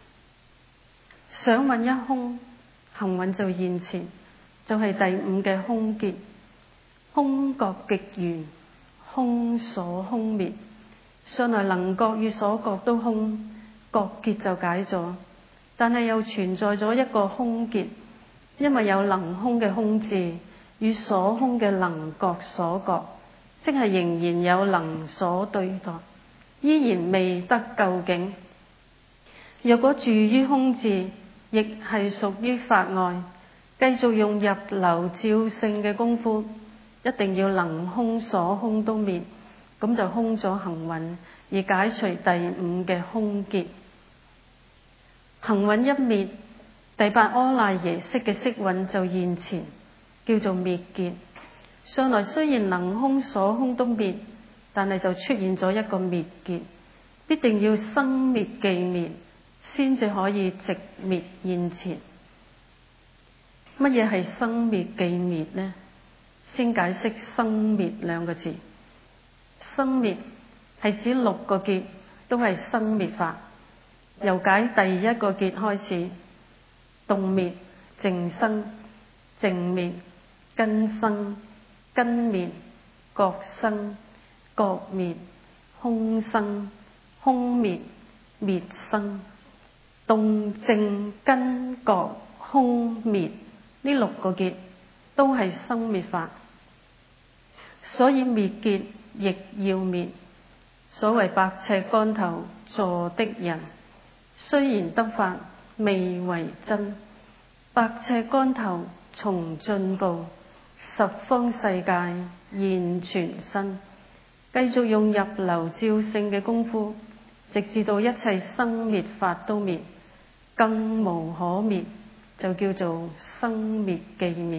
想蘊一空，行蘊就現前，就係、是、第五嘅空結。空覺極圓，空所空滅。上來能覺與所覺都空，覺結就解咗，但係又存在咗一個空結，因為有能空嘅空字與所空嘅能覺所覺，即係仍然有能所對待，依然未得究竟。若果住於空字，亦係屬於法外，繼續用入流照性嘅功夫，一定要能空所空都滅，咁就空咗行蘊，而解除第五嘅空結。行蘊一滅，第八阿賴耶識嘅色蘊就現前，叫做滅結。上來雖然能空所空都滅，但係就出現咗一個滅結，必定要生滅記滅，先至可以直滅現前。乜嘢係生滅記滅呢？先解釋生滅兩個字。生滅係指六個結都係生滅法，由解第一個結開始，動滅、靜生、靜滅、根生、根滅、覺生、覺滅、空生、空滅、滅生。動、靜、根、覺、空、滅呢六個結都係生滅法，所以滅結亦要滅。所謂百尺竿頭坐的人，雖然得法未為真，百尺竿頭從進步，十方世界現全身。繼續用入流照性嘅功夫，直至到一切生滅法都滅，更無可滅，就叫做生滅記滅。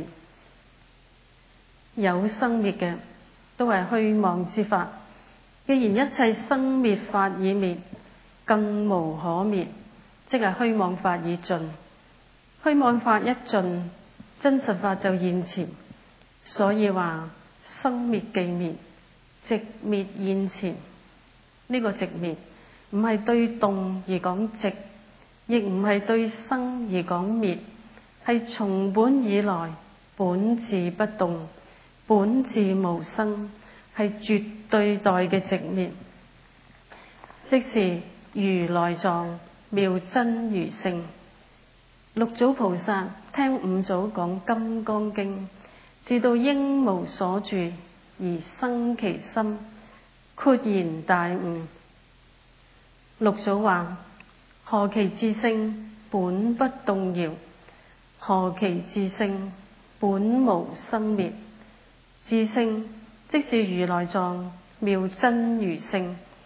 有生滅嘅都係虛妄之法，既然一切生滅法已滅，更無可滅，即係虛妄法已盡。虛妄法一盡，真實法就現前。所以話生滅記滅，直滅現前。呢、這個直滅唔係對動而講直，亦唔係對生而講滅，係從本以來本自不動，本自無生，係絕對待嘅直滅。即是如來藏妙真如性。六祖菩薩聽五祖講《金剛經》，至到應無所住而生其心，豁然大悟。六祖話：何其自性本不動搖，何其自性本無生滅。自性即是如來藏妙真如性，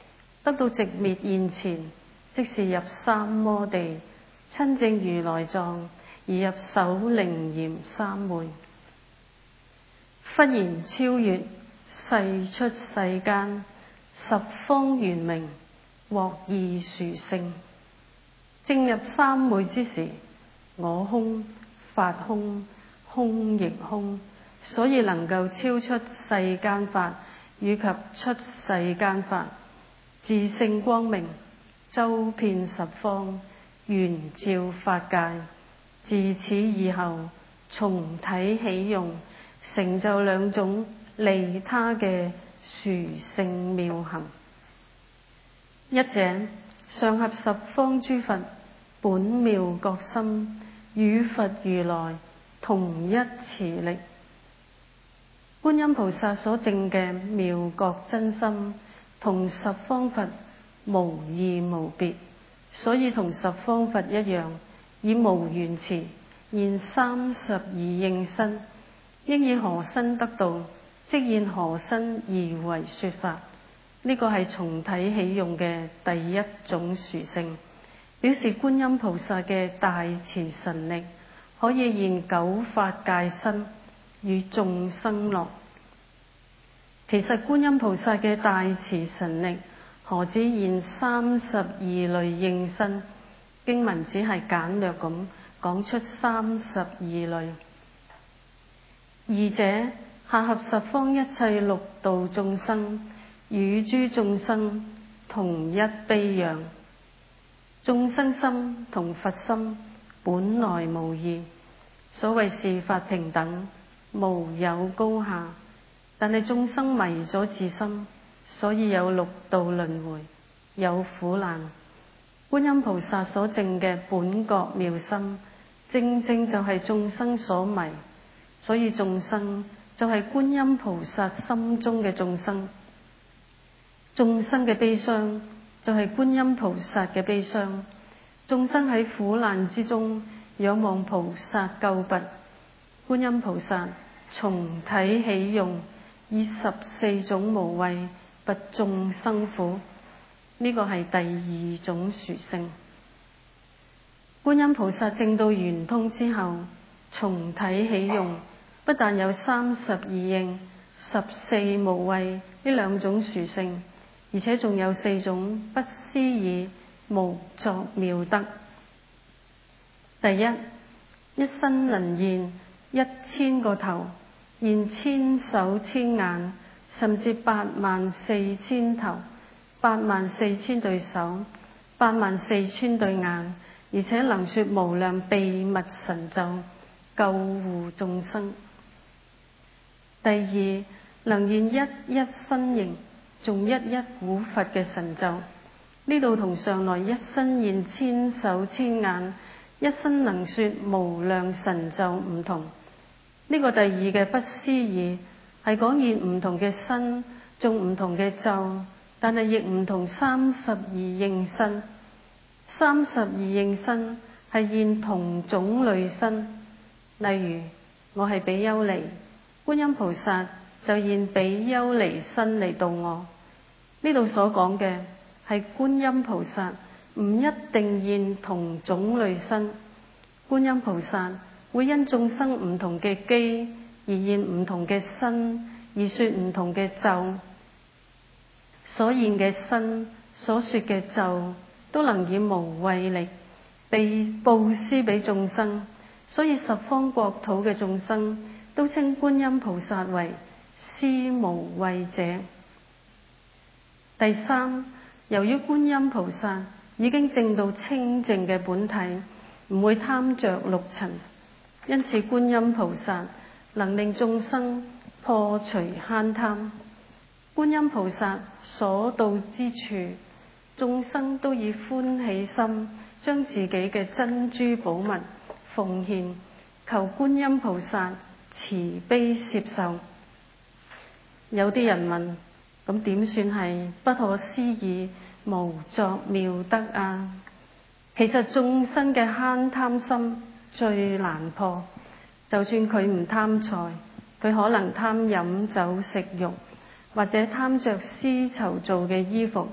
得到直滅現前，即是入三摩地，親證如來藏，而入首楞嚴三昧。忽然超越世出世間，十方圓明，獲義殊勝。正入三昧之時，我空、法空、空亦空，所以能夠超出世間法以及出世間法，自性光明，周遍十方，圓照法界。自此以後，從體起用，成就兩種利他嘅殊勝妙行。一者，上合十方諸佛本妙覺心，與佛如來同一慈力。觀音菩薩所證嘅妙覺真心，同十方佛無異無別，所以同十方佛一樣，以無緣慈現三十二應身，應以何身得道，即現何身而為說法。呢個係從體起用嘅第一種殊勝，表示觀音菩薩嘅大慈神力可以現九法界身與眾生樂。其實觀音菩薩嘅大慈神力何止現三十二類應身，經文只係簡略咁講出三十二類。二者，下合十方一切六道眾生，與諸眾生同一悲仰。眾生心同佛心本來無異，所謂事法平等，無有高下。但係眾生迷咗自心，所以有六道輪迴，有苦難。觀音菩薩所證嘅本覺妙心，正正就係眾生所迷，所以眾生就係觀音菩薩心中嘅眾生。眾生嘅悲傷就係觀音菩薩嘅悲傷。眾生喺苦難之中仰望菩薩救拔，觀音菩薩從體起用，以十四種無畏拔眾生苦。呢個係第二種殊勝。觀音菩薩證到圓通之後，從體起用，不但有三十二應、十四無畏呢兩種殊勝，而且仲有四種不思議無作妙德。第一，一身能現一千個頭，現千手千眼，甚至八萬四千頭、八萬四千對手、八萬四千對眼，而且能說無量秘密神咒，救護眾生。第二，能現一一身形，仲一一護佛嘅神咒。呢度同上來一身現千手千眼，一身能說無量神咒唔同。呢個第二嘅不思議係講現唔同嘅身，仲唔同嘅咒，但係亦唔同三十二應身。三十二應身係現同種類身，例如我係比丘尼，觀音菩薩就現比丘尼身嚟度我。呢度所講嘅係觀音菩薩唔一定現同種類身，觀音菩薩會因眾生唔同嘅機而現唔同嘅身，而說唔同嘅咒。所現嘅身、所說嘅咒都能以無畏力被布施俾眾生，所以十方國土嘅眾生都稱觀音菩薩為施無畏者。第三，由於觀音菩薩已經證到清淨嘅本體，唔會貪着六塵，因此觀音菩薩能令眾生破除慳貪。觀音菩薩所到之處，眾生都以歡喜心將自己嘅珍珠寶物奉獻，求觀音菩薩慈悲攝受。有啲人問，咁點算係不可思議無作妙德啊？其實眾生嘅慳貪心最難破，就算佢唔貪財，佢可能貪飲酒食肉，或者貪着絲綢做嘅衣服，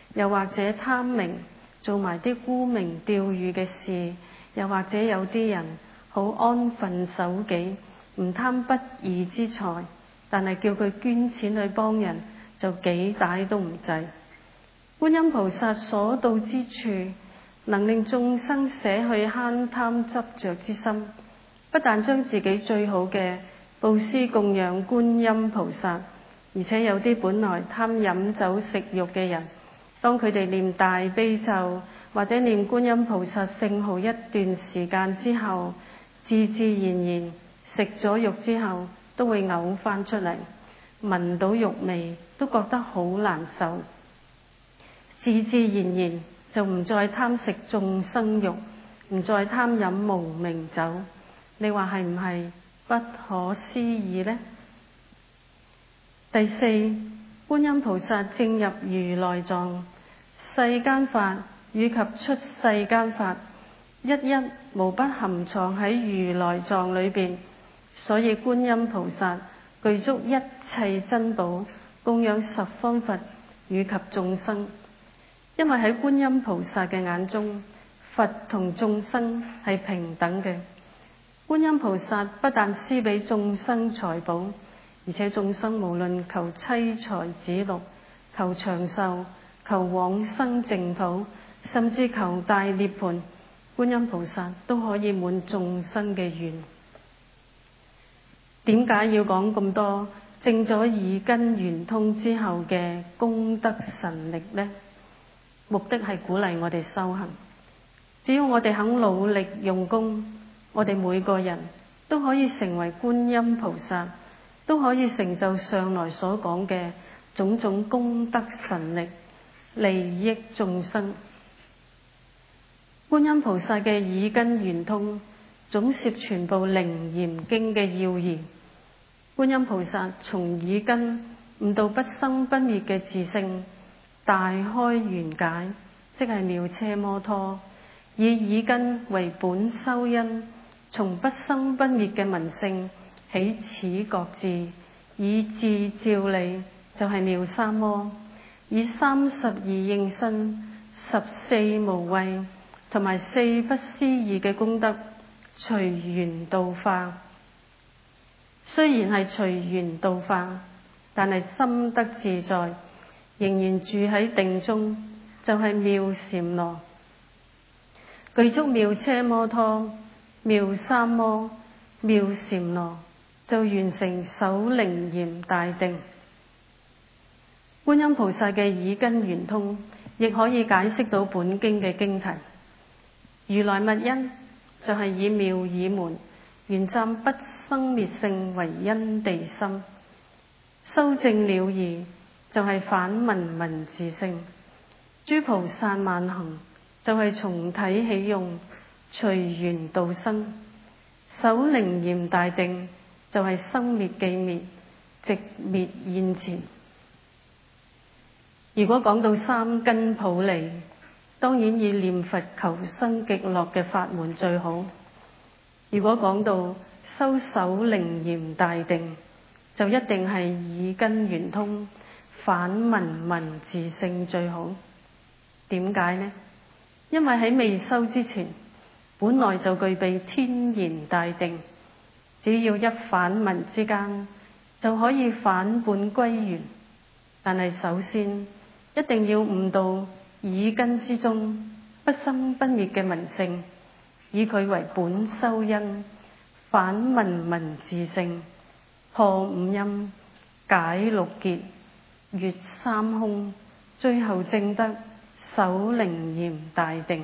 又或者貪名，做埋啲沽名釣譽嘅事，又或者有啲人好安分守己，唔貪不義之財，但係叫佢捐錢去幫人，就幾大都唔制。觀音菩薩所到之處，能令眾生捨去慳貪執着之心，不但將自己最好嘅布施供養觀音菩薩，而且有啲本來貪飲酒食肉嘅人，當佢哋念大悲咒或者念觀音菩薩聖號一段時間之後，自自然然食咗肉之後都會嘔翻出嚟，聞到肉味都覺得好難受，自自然然就唔再貪食眾生肉，唔再貪飲無名酒。你話係唔係不可思議呢？第四，觀音菩薩正入如來藏，世間法以及出世間法一一無不含藏喺如來藏裏邊，所以觀音菩薩具足一切珍寶，供養十方佛以及眾生。因為喺觀音菩薩嘅眼中，佛同眾生係平等嘅。觀音菩薩不但施俾眾生財寶，而且眾生無論求妻財子祿、求長壽、求往生淨土，甚至求大涅槃，觀音菩薩都可以滿眾生嘅願。點解要講咁多證咗耳根圓通之後嘅功德神力呢？目的係鼓勵我哋修行。只要我哋肯努力用功，我哋每個人都可以成為觀音菩薩，都可以成就上來所講嘅種種功德神力，利益眾生。觀音菩薩嘅耳根圓通總攝全部楞嚴經嘅要義。觀音菩薩從耳根悟到不生不滅嘅自性，大開圓解，即係妙車摩托，以耳根為本修因，從不生不滅嘅文性起始覺智，以智照理，就係妙三摩，以三十二應身、十四無畏同埋四不思議嘅功德隨緣度化。雖然係隨緣度化，但係心得自在，仍然住喺定中，就係、是、妙禪羅。具足妙車摩托、妙三摩、妙禪羅，就完成首楞嚴大定。觀音菩薩嘅耳根圓通，亦可以解釋到本經嘅經題。如來密因就係以妙耳門圓湛不生滅性為因地心，修正了義就係反聞聞自性，諸菩薩萬行就係從體起用，隨緣度生，首楞嚴大定就係生滅記滅，寂滅現前。如果講到三根普利，當然以念佛求生極樂嘅法門最好。如果講到修首楞嚴大定，就一定係耳根圓通，反聞聞自性最好。點解呢？因為喺未修之前，本來就具備天然大定，只要一反聞之間，就可以返本歸元。但係首先一定要悟到耳根之中不生不滅嘅聞性，以佢為本修因，反聞聞自性，破五陰，解六結，越三空，最後證得首楞嚴大定。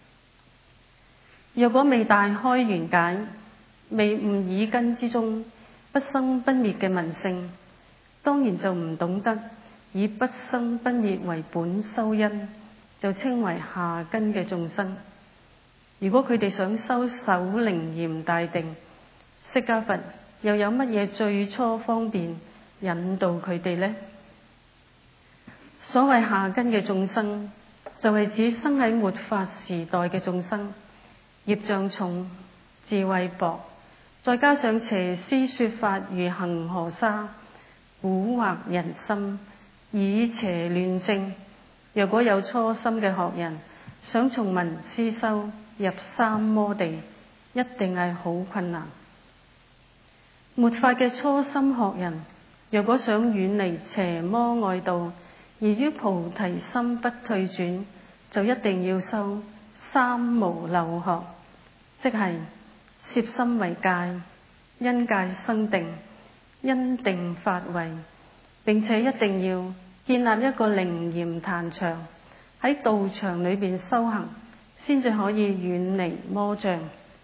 若果未大開圓解，未悟耳根之中不生不滅嘅聞性，當然就唔懂得以不生不滅為本修因，就稱為下根嘅眾生。如果佢哋想修首楞嚴大定，釋迦佛又有乜嘢最初方便引導佢哋呢？所謂下根嘅眾生，就係指生喺末法時代嘅眾生，業障重，智慧薄，再加上邪師說法如恒河沙，蠱惑人心，以邪亂政， 若果有初心嘅學人想從文思修入三摩地，一定係好困難。末法嘅初心學人，若果想遠離邪魔外道，而於菩提心不退轉，就一定要修三無漏學，即係攝心為戒，因戒生定，因定發慧，並且一定要建立一個靈驗壇場，喺道場裏邊修行，先至可以遠離魔障。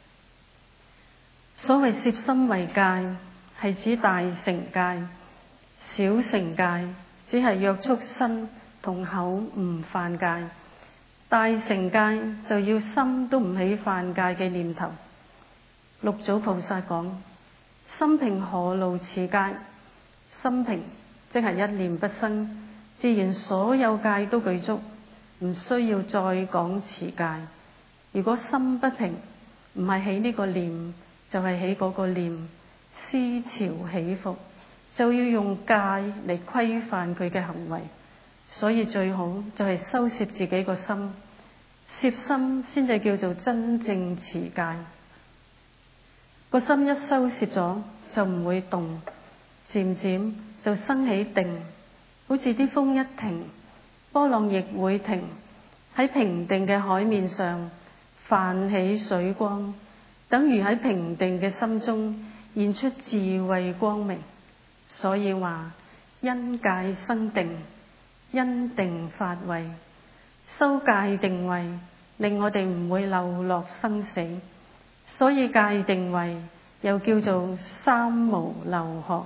所謂攝心為戒，係指大乘戒，小乘戒只係約束身同口唔犯戒，大乘戒就要心都唔起犯戒嘅念頭。六祖菩薩講：心平何勞持戒？心平即係一念不生，自然所有戒都具足，唔需要再講持戒。如果心不平，唔係起呢個念，就係起嗰個念，思潮起伏，就要用戒嚟規範佢嘅行為。所以最好就係收攝自己個心，攝心先至叫做真正持戒。個心一收攝咗，就唔會動，漸漸就生起定，好似啲風一停，波浪亦會停。喺平定嘅海面上泛起水光，等於喺平定嘅心中現出智慧光明。所以話因戒生定，因定發慧，修戒定慧，令我哋唔會流落生死。所以戒定慧又叫做三無漏學。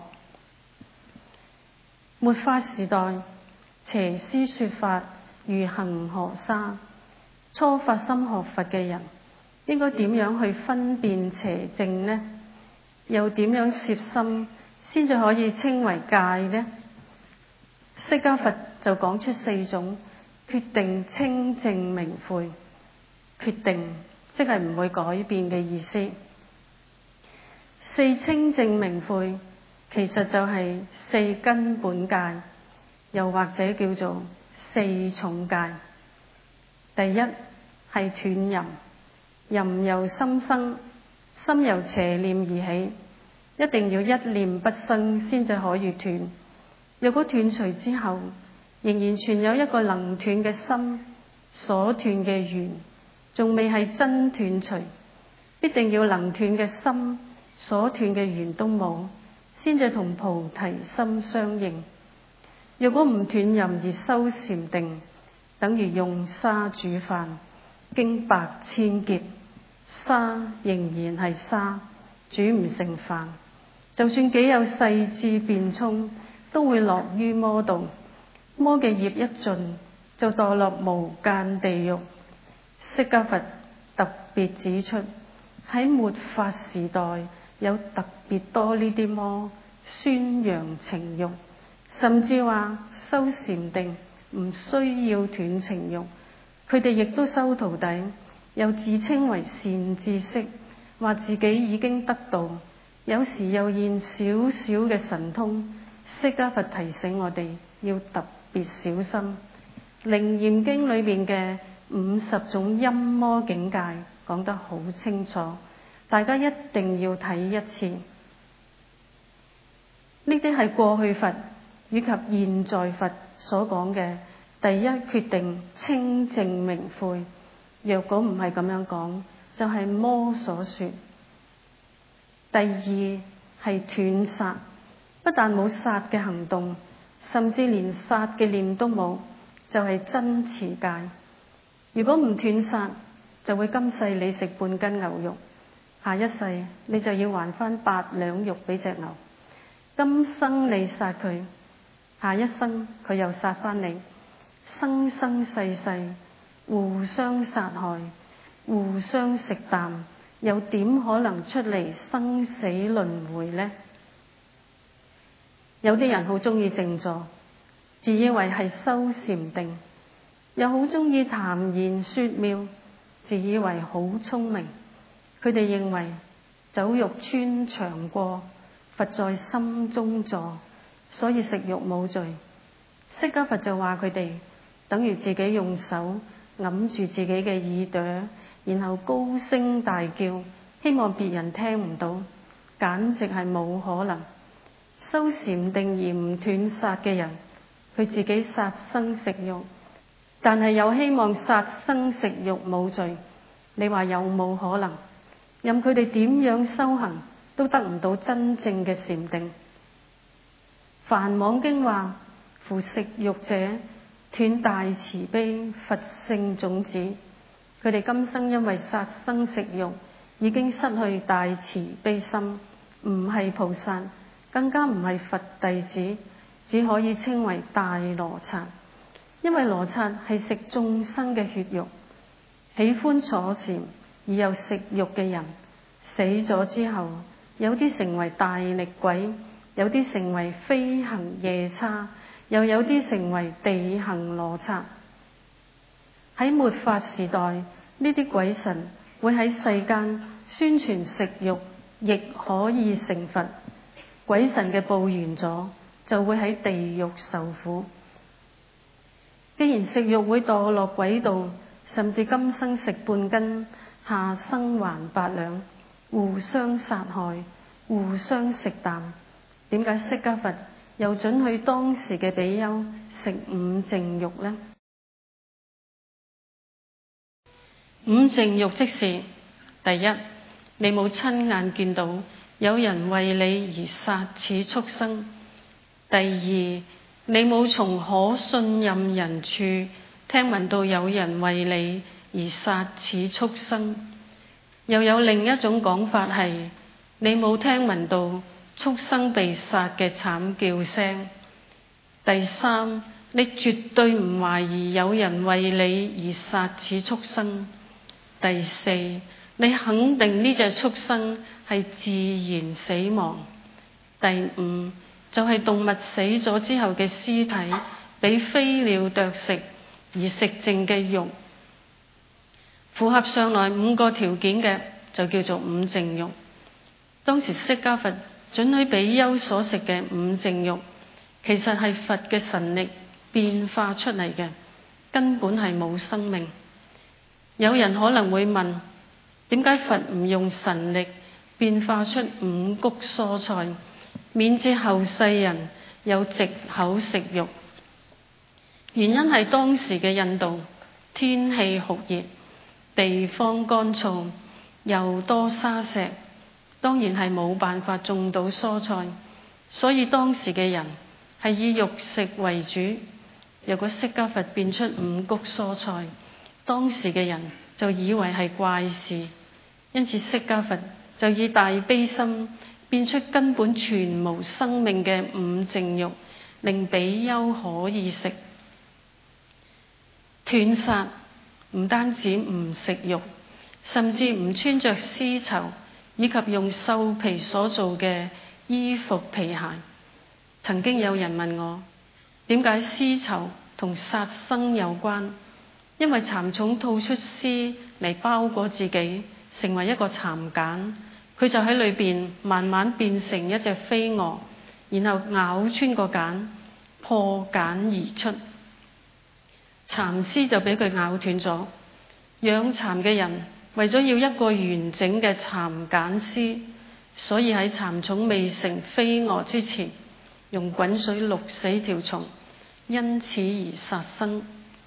末法時代，邪師說法如恒河沙，初發心學佛嘅人應該點樣去分辨邪正呢？又點樣攝心先至可以稱為戒呢？釋迦佛就講出四種決定清淨明悔。決定即係唔會改變嘅意思。四清淨明悔其實就係四根本戒，又或者叫做四重戒。第一係斷淫，淫由心生，心由邪念而起，一定要一念不生先至可以斷。若果斷除之後，仍然存有一個能斷嘅心，所斷嘅緣仲未係真斷除，必定要能斷嘅心，所斷嘅緣都冇，先至同菩提心相應。若果唔斷淫而修禪定，等於用沙煮飯，經百千劫，沙仍然係沙，煮唔成飯。就算幾有細緻變聰，都會落於魔道。魔嘅業一盡，就墮落無間地獄。釋迦佛特別指出，喺末法時代有特別多呢啲魔宣揚情慾，甚至話修禪定唔需要斷情慾。佢哋亦都收徒弟，又自稱為善知識，話自己已經得道，有時又現少少嘅神通。釋迦佛提醒我哋要特別小心。楞嚴經裏面嘅五十種陰魔境界講得好清楚，大家一定要睇一次。呢啲係過去佛以及現在佛所講嘅第一決定清淨明悔。若果唔係咁樣講，就係魔所說。第二係斷殺，不但冇殺嘅行動，甚至連殺嘅念都冇，就係真持戒。如果唔斷殺，就會今世你食半斤牛肉，下一世你就要還翻八兩肉俾隻牛。今生你殺佢，下一生佢又殺翻你，生生世世互相殺害，互相食啖，又點可能出嚟生死輪迴呢？有啲人好中意靜坐，自以為係修禪定，又好中意談言說妙，自以為好聰明。佢哋認為酒肉穿腸過，佛在心中坐，所以食肉冇罪。釋迦佛就話佢哋等於自己用手揞住自己嘅耳朵，然後高聲大叫，希望別人聽唔到，簡直係冇可能。修禪定而唔斷殺嘅人，佢自己殺生食肉，但係又希望殺生食肉冇罪，你話有冇可能？任佢哋點樣修行，都得唔到真正嘅禪定。梵網經話：夫食肉者，斷大慈悲佛性種子。佢哋今生因為殺生食肉，已經失去大慈悲心，唔係菩薩，更加唔係佛弟子，只可以稱為大羅剎。因為羅剎係食眾生嘅血肉，喜歡坐禪而又食肉嘅人，死咗之後，有啲成為大力鬼，有啲成為飛行夜叉，又有啲成為地行羅剎。喺末法時代，呢啲鬼神會喺世間宣傳食肉亦可以成佛。鬼神嘅報完咗，就會喺地獄受苦。既然食肉會墮落鬼道，甚至今生食半斤，下生還八兩，互相殺害，互相食啖，點解釋迦佛又准許當時嘅比丘食五淨肉呢？五淨肉即是：第一，你冇親眼見到有人為你而殺此畜生；第二，你冇從可信任人處聽聞到有人為你而殺此畜生；又有另一種講法係，你冇聽聞到畜生被殺嘅慘叫聲；第三，你絕對唔懷疑有人為你而殺此畜生；第四，你肯定呢隻畜生係自然死亡；第五，就係動物死咗之後嘅屍體俾飛鳥啄食而食剩嘅肉。符合上來五個條件嘅就叫做五淨肉。當時釋迦佛准許比丘所食嘅五淨肉，其實係佛嘅神力變化出嚟嘅，根本係冇生命。有人可能會問，點解佛唔用神力變化出五穀蔬菜，免至後世人有藉口食肉？原因係當時嘅印度天氣酷熱，地方乾燥，又多沙石，當然係冇辦法種到蔬菜，所以當時嘅人係以肉食為主。如果釋迦佛變出五穀蔬菜，當時嘅人就以為係怪事，因此釋迦佛就以大悲心變出根本全無生命嘅五淨肉，令比丘可以食。斷殺唔單止唔食肉，甚至唔穿着絲綢以及用獸皮所做嘅衣服皮鞋。曾經有人問我，點解絲綢同殺生有關？因為蠶蟲吐出絲嚟包裹自己，成為一個蠶繭，佢就喺裏邊慢慢變成一隻飛蛾，然後咬穿個繭，破繭而出，蠶絲就俾佢咬斷咗。養蠶嘅人為咗要一個完整嘅蠶繭絲，所以喺蠶蟲未成飛蛾之前，用滾水淥死條蟲，因此而殺生。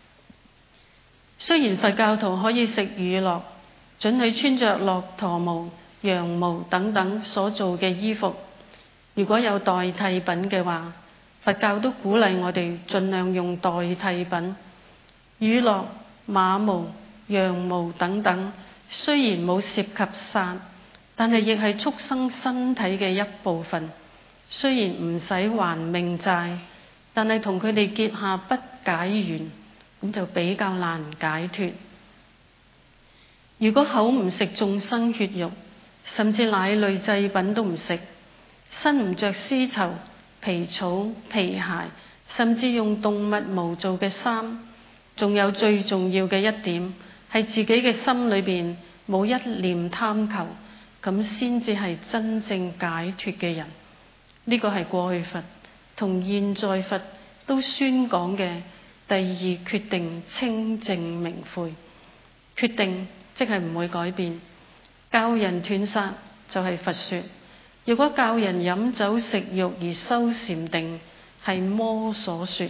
雖然佛教徒可以食乳酪，准許穿着駱駝毛、羊毛等等所做嘅衣服，如果有代替品嘅話，佛教都鼓勵我哋盡量用代替品。乳酪、馬毛、羊毛等等，雖然冇涉及殺，但係亦係畜生身體嘅一部分。雖然唔使還命債，但係同佢哋結下不解緣，咁就比較難解脫。如果口唔食眾生血肉，甚至奶類製品都唔食，身唔着絲綢、皮草、皮鞋，甚至用動物毛做嘅衫，仲有最重要嘅一點係自己嘅心裏邊冇一念貪求，咁先至係真正解脫嘅人。呢個係過去佛同現在佛都宣講嘅第二，決定清淨明悔。決定即係唔會改變。教人斷殺就係佛說，如果教人飲酒食肉而修禪定，係魔所說。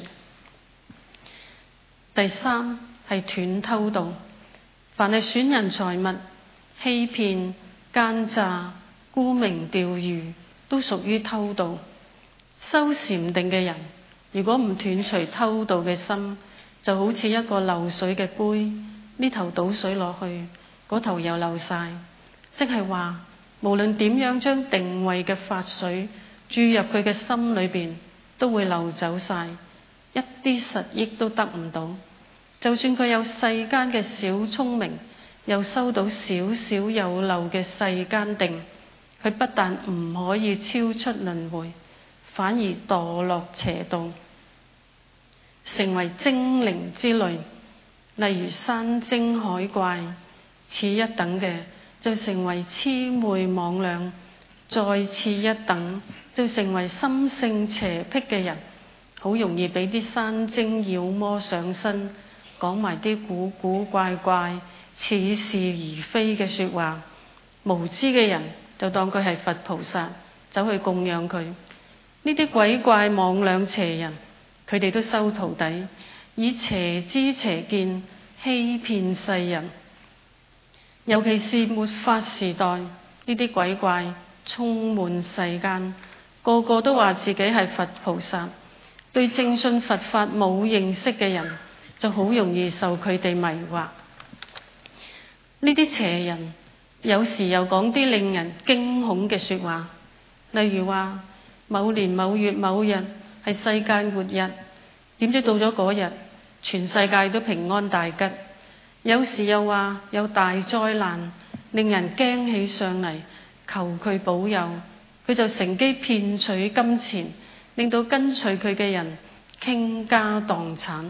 第三係斷偷盜，凡係損人財物、欺騙、奸詐、沽名釣譽，都屬於偷盜。修禪定嘅人，如果唔斷除偷盜嘅心，就好似一個漏水嘅杯，呢頭倒水落去，嗰頭又漏晒。即係話，無論點樣將定慧嘅法水注入佢嘅心裏邊，都會漏走晒，一啲實益都得唔到。就算佢有世間嘅小聰明，又收到少少有漏嘅世間定，佢不但唔可以超出輪迴，反而墮落邪道，成為精靈之類。例如山精海怪，次一等嘅就成為魑魅魍魎，再次一等就成為心性邪僻嘅人，好容易俾啲山精妖魔上身，講埋啲古古怪怪、似是而非嘅說話。無知嘅人就當佢係佛菩薩，走去供養佢。呢啲鬼怪魍魎邪人，佢哋都收徒弟，以邪知邪見欺騙世人。尤其是末法時代，呢啲鬼怪充滿世間，個個都話自己係佛菩薩，對正信佛法冇認識嘅人，就好容易受佢哋迷惑。呢啲邪人有時又講啲令人驚恐嘅說話，例如話某年某月某日係世界末日，點知到咗嗰日，全世界都平安大吉。有時又話有大災難，令人驚起上嚟，求佢保佑，佢就乘機騙取金錢，令到跟隨佢嘅人傾家蕩產。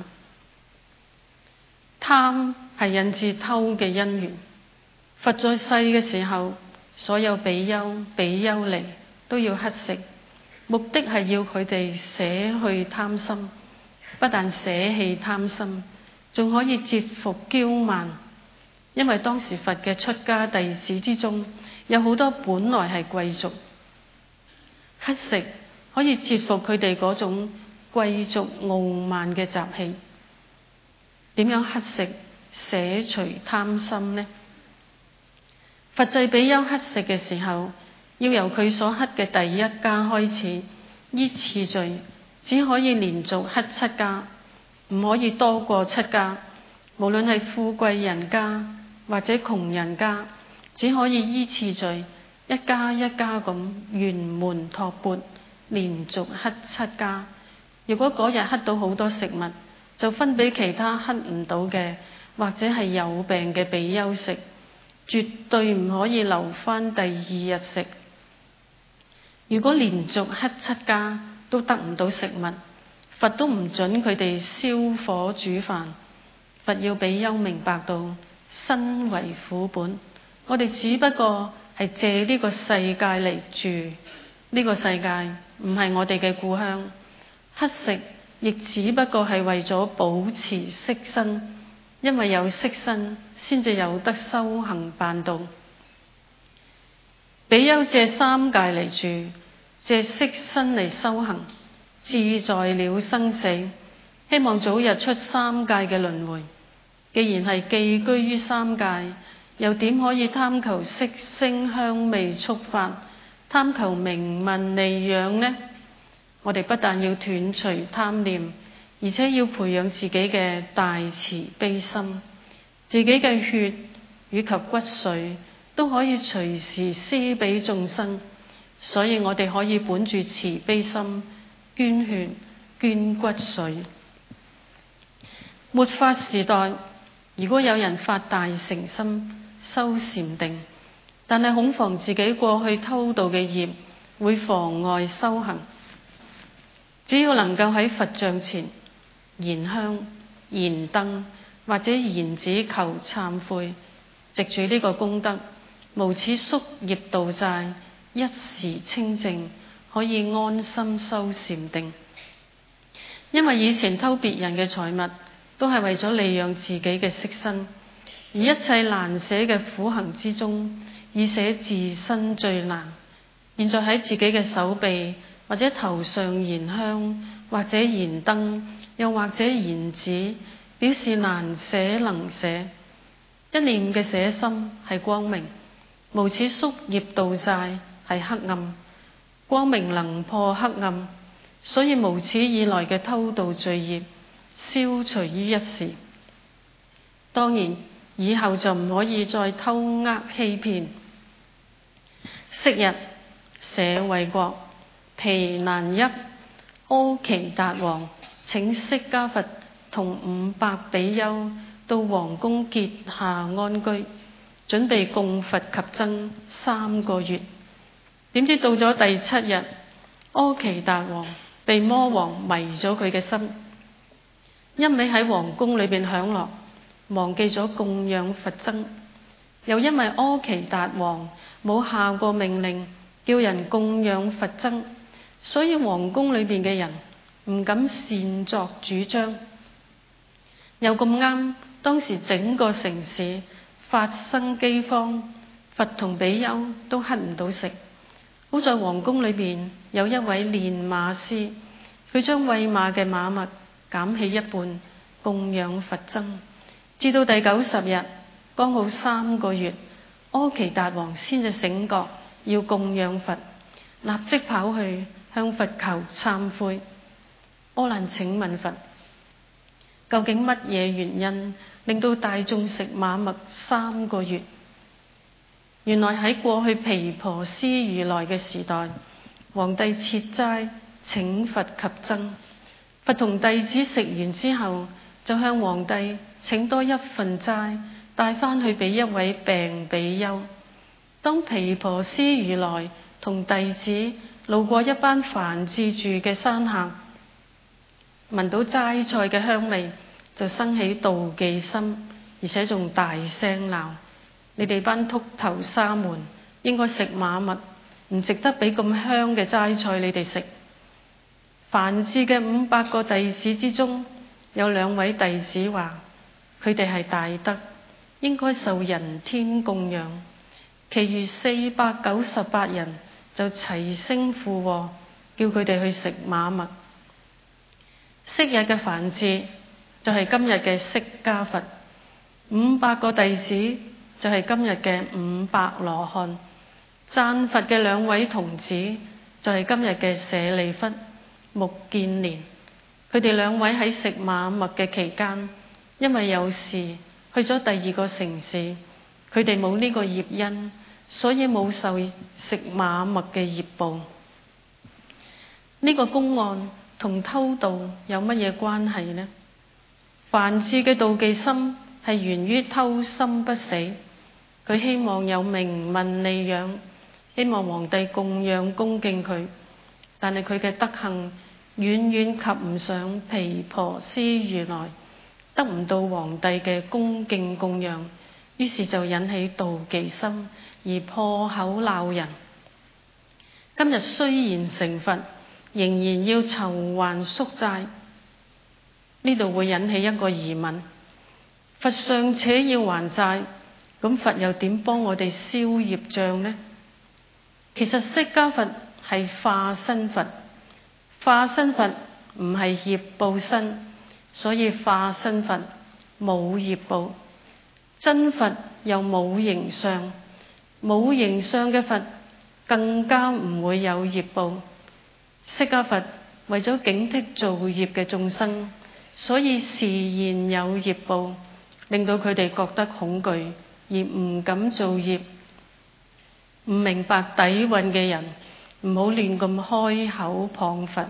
貪係引致偷嘅因緣。佛在世嘅時候，所有比丘、比丘尼都要乞食，目的係要佢哋捨去貪心，不但捨棄貪心，仲可以折服驕慢。因為當時佛嘅出家弟子之中，有好多本來係貴族，乞食可以折服佢哋嗰種貴族傲慢嘅習氣。點樣乞食捨除貪心呢？佛制比丘乞食嘅時候，要由佢所乞嘅第一家開始，依次序，只可以連續乞七家，唔可以多過七家。無論係富貴人家或者窮人家，只可以依次序一家一家咁沿門托缽，連續乞七家。如果嗰日乞到好多食物，就分俾其他乞唔到嘅或者係有病嘅比丘食，絕對唔可以留返第二日食。如果連續乞七家都得唔到食物，佛都唔准佢哋燒火煮飯。佛要比丘明白到身為苦本，我哋只不過係借呢個世界嚟住，呢、這個世界唔係我哋嘅故鄉。乞食亦只不過係為咗保持色身，因為有色身先至有得修行辦道。比丘借三界嚟住，借色身嚟修行，自在了生死，希望早日出三界嘅輪迴。既然係寄居於三界，又點可以貪求色聲香味觸法，貪求名聞利養呢？我哋不但要斷除貪念，而且要培養自己嘅大慈悲心，自己嘅血以及骨髓都可以隨時施俾眾生。所以我哋可以本住慈悲心，捐血捐骨髓。末法時代，如果有人發大誠心修禪定，但係恐防自己過去偷盜嘅業會妨礙修行，只要能夠喺佛像前燃香、燃燈或者燃紙求懺悔，藉住呢個功德，無始宿業道債，一時清淨，可以安心修禪定。 因為以前偷別人嘅財物都係為咗利養自己嘅色身，而一切難捨嘅苦行之中，以捨自身最難。現在喺自己嘅手臂或者頭上燃香，或者燃燈，又或者燃紙，表示難捨能捨。一念嘅捨心係光明，無此宿業盜債係黑暗。光明能破黑暗，所以無始以來嘅偷盜罪業消除於一時。當然以後就唔可以再偷呃欺騙。昔日舍衛國毗難一柯奇達王請釋迦佛同五百比丘到皇宮結下安居，準備供佛及僧三個月。點知到咗第七日，柯奇達王被魔王迷咗佢嘅心，一味喺皇宮裏邊享樂，忘記咗供養佛僧。又因為柯奇達王冇下過命令叫人供養佛僧，所以皇宮裏邊嘅人唔敢擅作主張。又咁啱當時整個城市發生饑荒，佛同比丘都乞唔到食。好在皇宮裏邊有一位練馬師，佢將餵馬嘅馬物減起一半供養佛僧。至到第九十日，剛好三個月，柯奇達王先至醒覺要供養佛，立即跑去向佛求懺悔。阿難請問佛，究竟乜嘢原因令到大眾食馬麥三個月？原來喺過去毗婆尸如來嘅時代，皇帝設齋請佛及僧，佛同弟子食完之後，就向皇帝請多一份齋帶返去俾一位病比丘。當毗婆尸如來同弟子路過一班梵志住嘅山下，聞到齋菜嘅香味，就生起妒忌心，而且仲大聲鬧：你哋班禿頭沙門應該食馬麥，唔值得俾咁香嘅齋菜你哋食。梵志嘅五百個弟子之中，有兩位弟子話佢哋係大德，應該受人天供養，其餘四百九十八人就齊聲附和，叫佢哋去食馬麥。昔日嘅梵志就係今日嘅釋迦佛，五百個弟子就係今日嘅五百羅漢。讚佛嘅兩位童子就係今日嘅舍利弗、目犍連。佢哋兩位喺食馬麥嘅期間，因為有事去咗第二個城市，佢哋冇呢個業因，所以冇受食馬麥嘅業報。呢個公案同偷盜有乜嘢關係呢？梵志嘅妒忌心係源於偷心不死，佢希望有名聞利養，希望皇帝供養恭敬佢，但係佢嘅德行遠遠及唔上毗婆尸如來，得唔到皇帝嘅恭敬供養，於是就引起妒忌心而破口鬧人。今日雖然成佛，仍然要償還宿債。呢度會引起一個疑問：佛尚且要還債，咁佛又點幫我哋消業障呢？其實釋迦佛係化身佛，化身佛唔係業報身，所以化身佛冇業報。真佛又冇形相，冇形相嘅佛更加唔會有業報。釋迦佛為咗警惕造業嘅眾生，所以示現有業報，令到佢哋覺得恐懼而唔敢造業。唔明白底蘊嘅人唔好亂咁開口謗佛。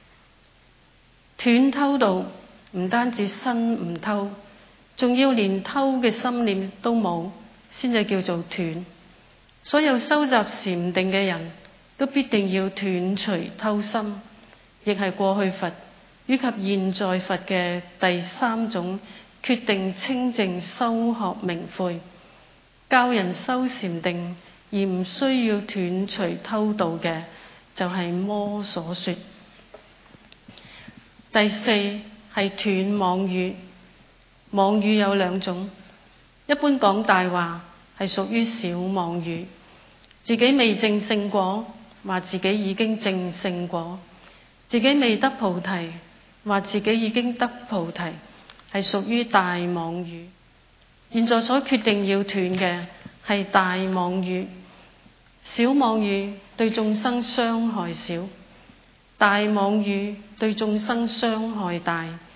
斷偷盜唔單止身唔偷，仲要連偷嘅心念都冇，先至叫做斷。所有收集禪定嘅人都必定要斷除偷心，亦係過去佛以及現在佛嘅第三種決定清淨修學明誨，教人修禪定而唔需要斷除偷盜嘅，就係魔所說。 第四係斷妄語。妄語有兩種，一般講大話係屬於小妄語，自己未證聖果，話自己已經證聖果；自己未得菩提，話自己已經得菩提，係屬於大妄語。現在所決定要斷嘅係大妄語。小妄語對眾生傷害小，大妄語對眾生傷害大。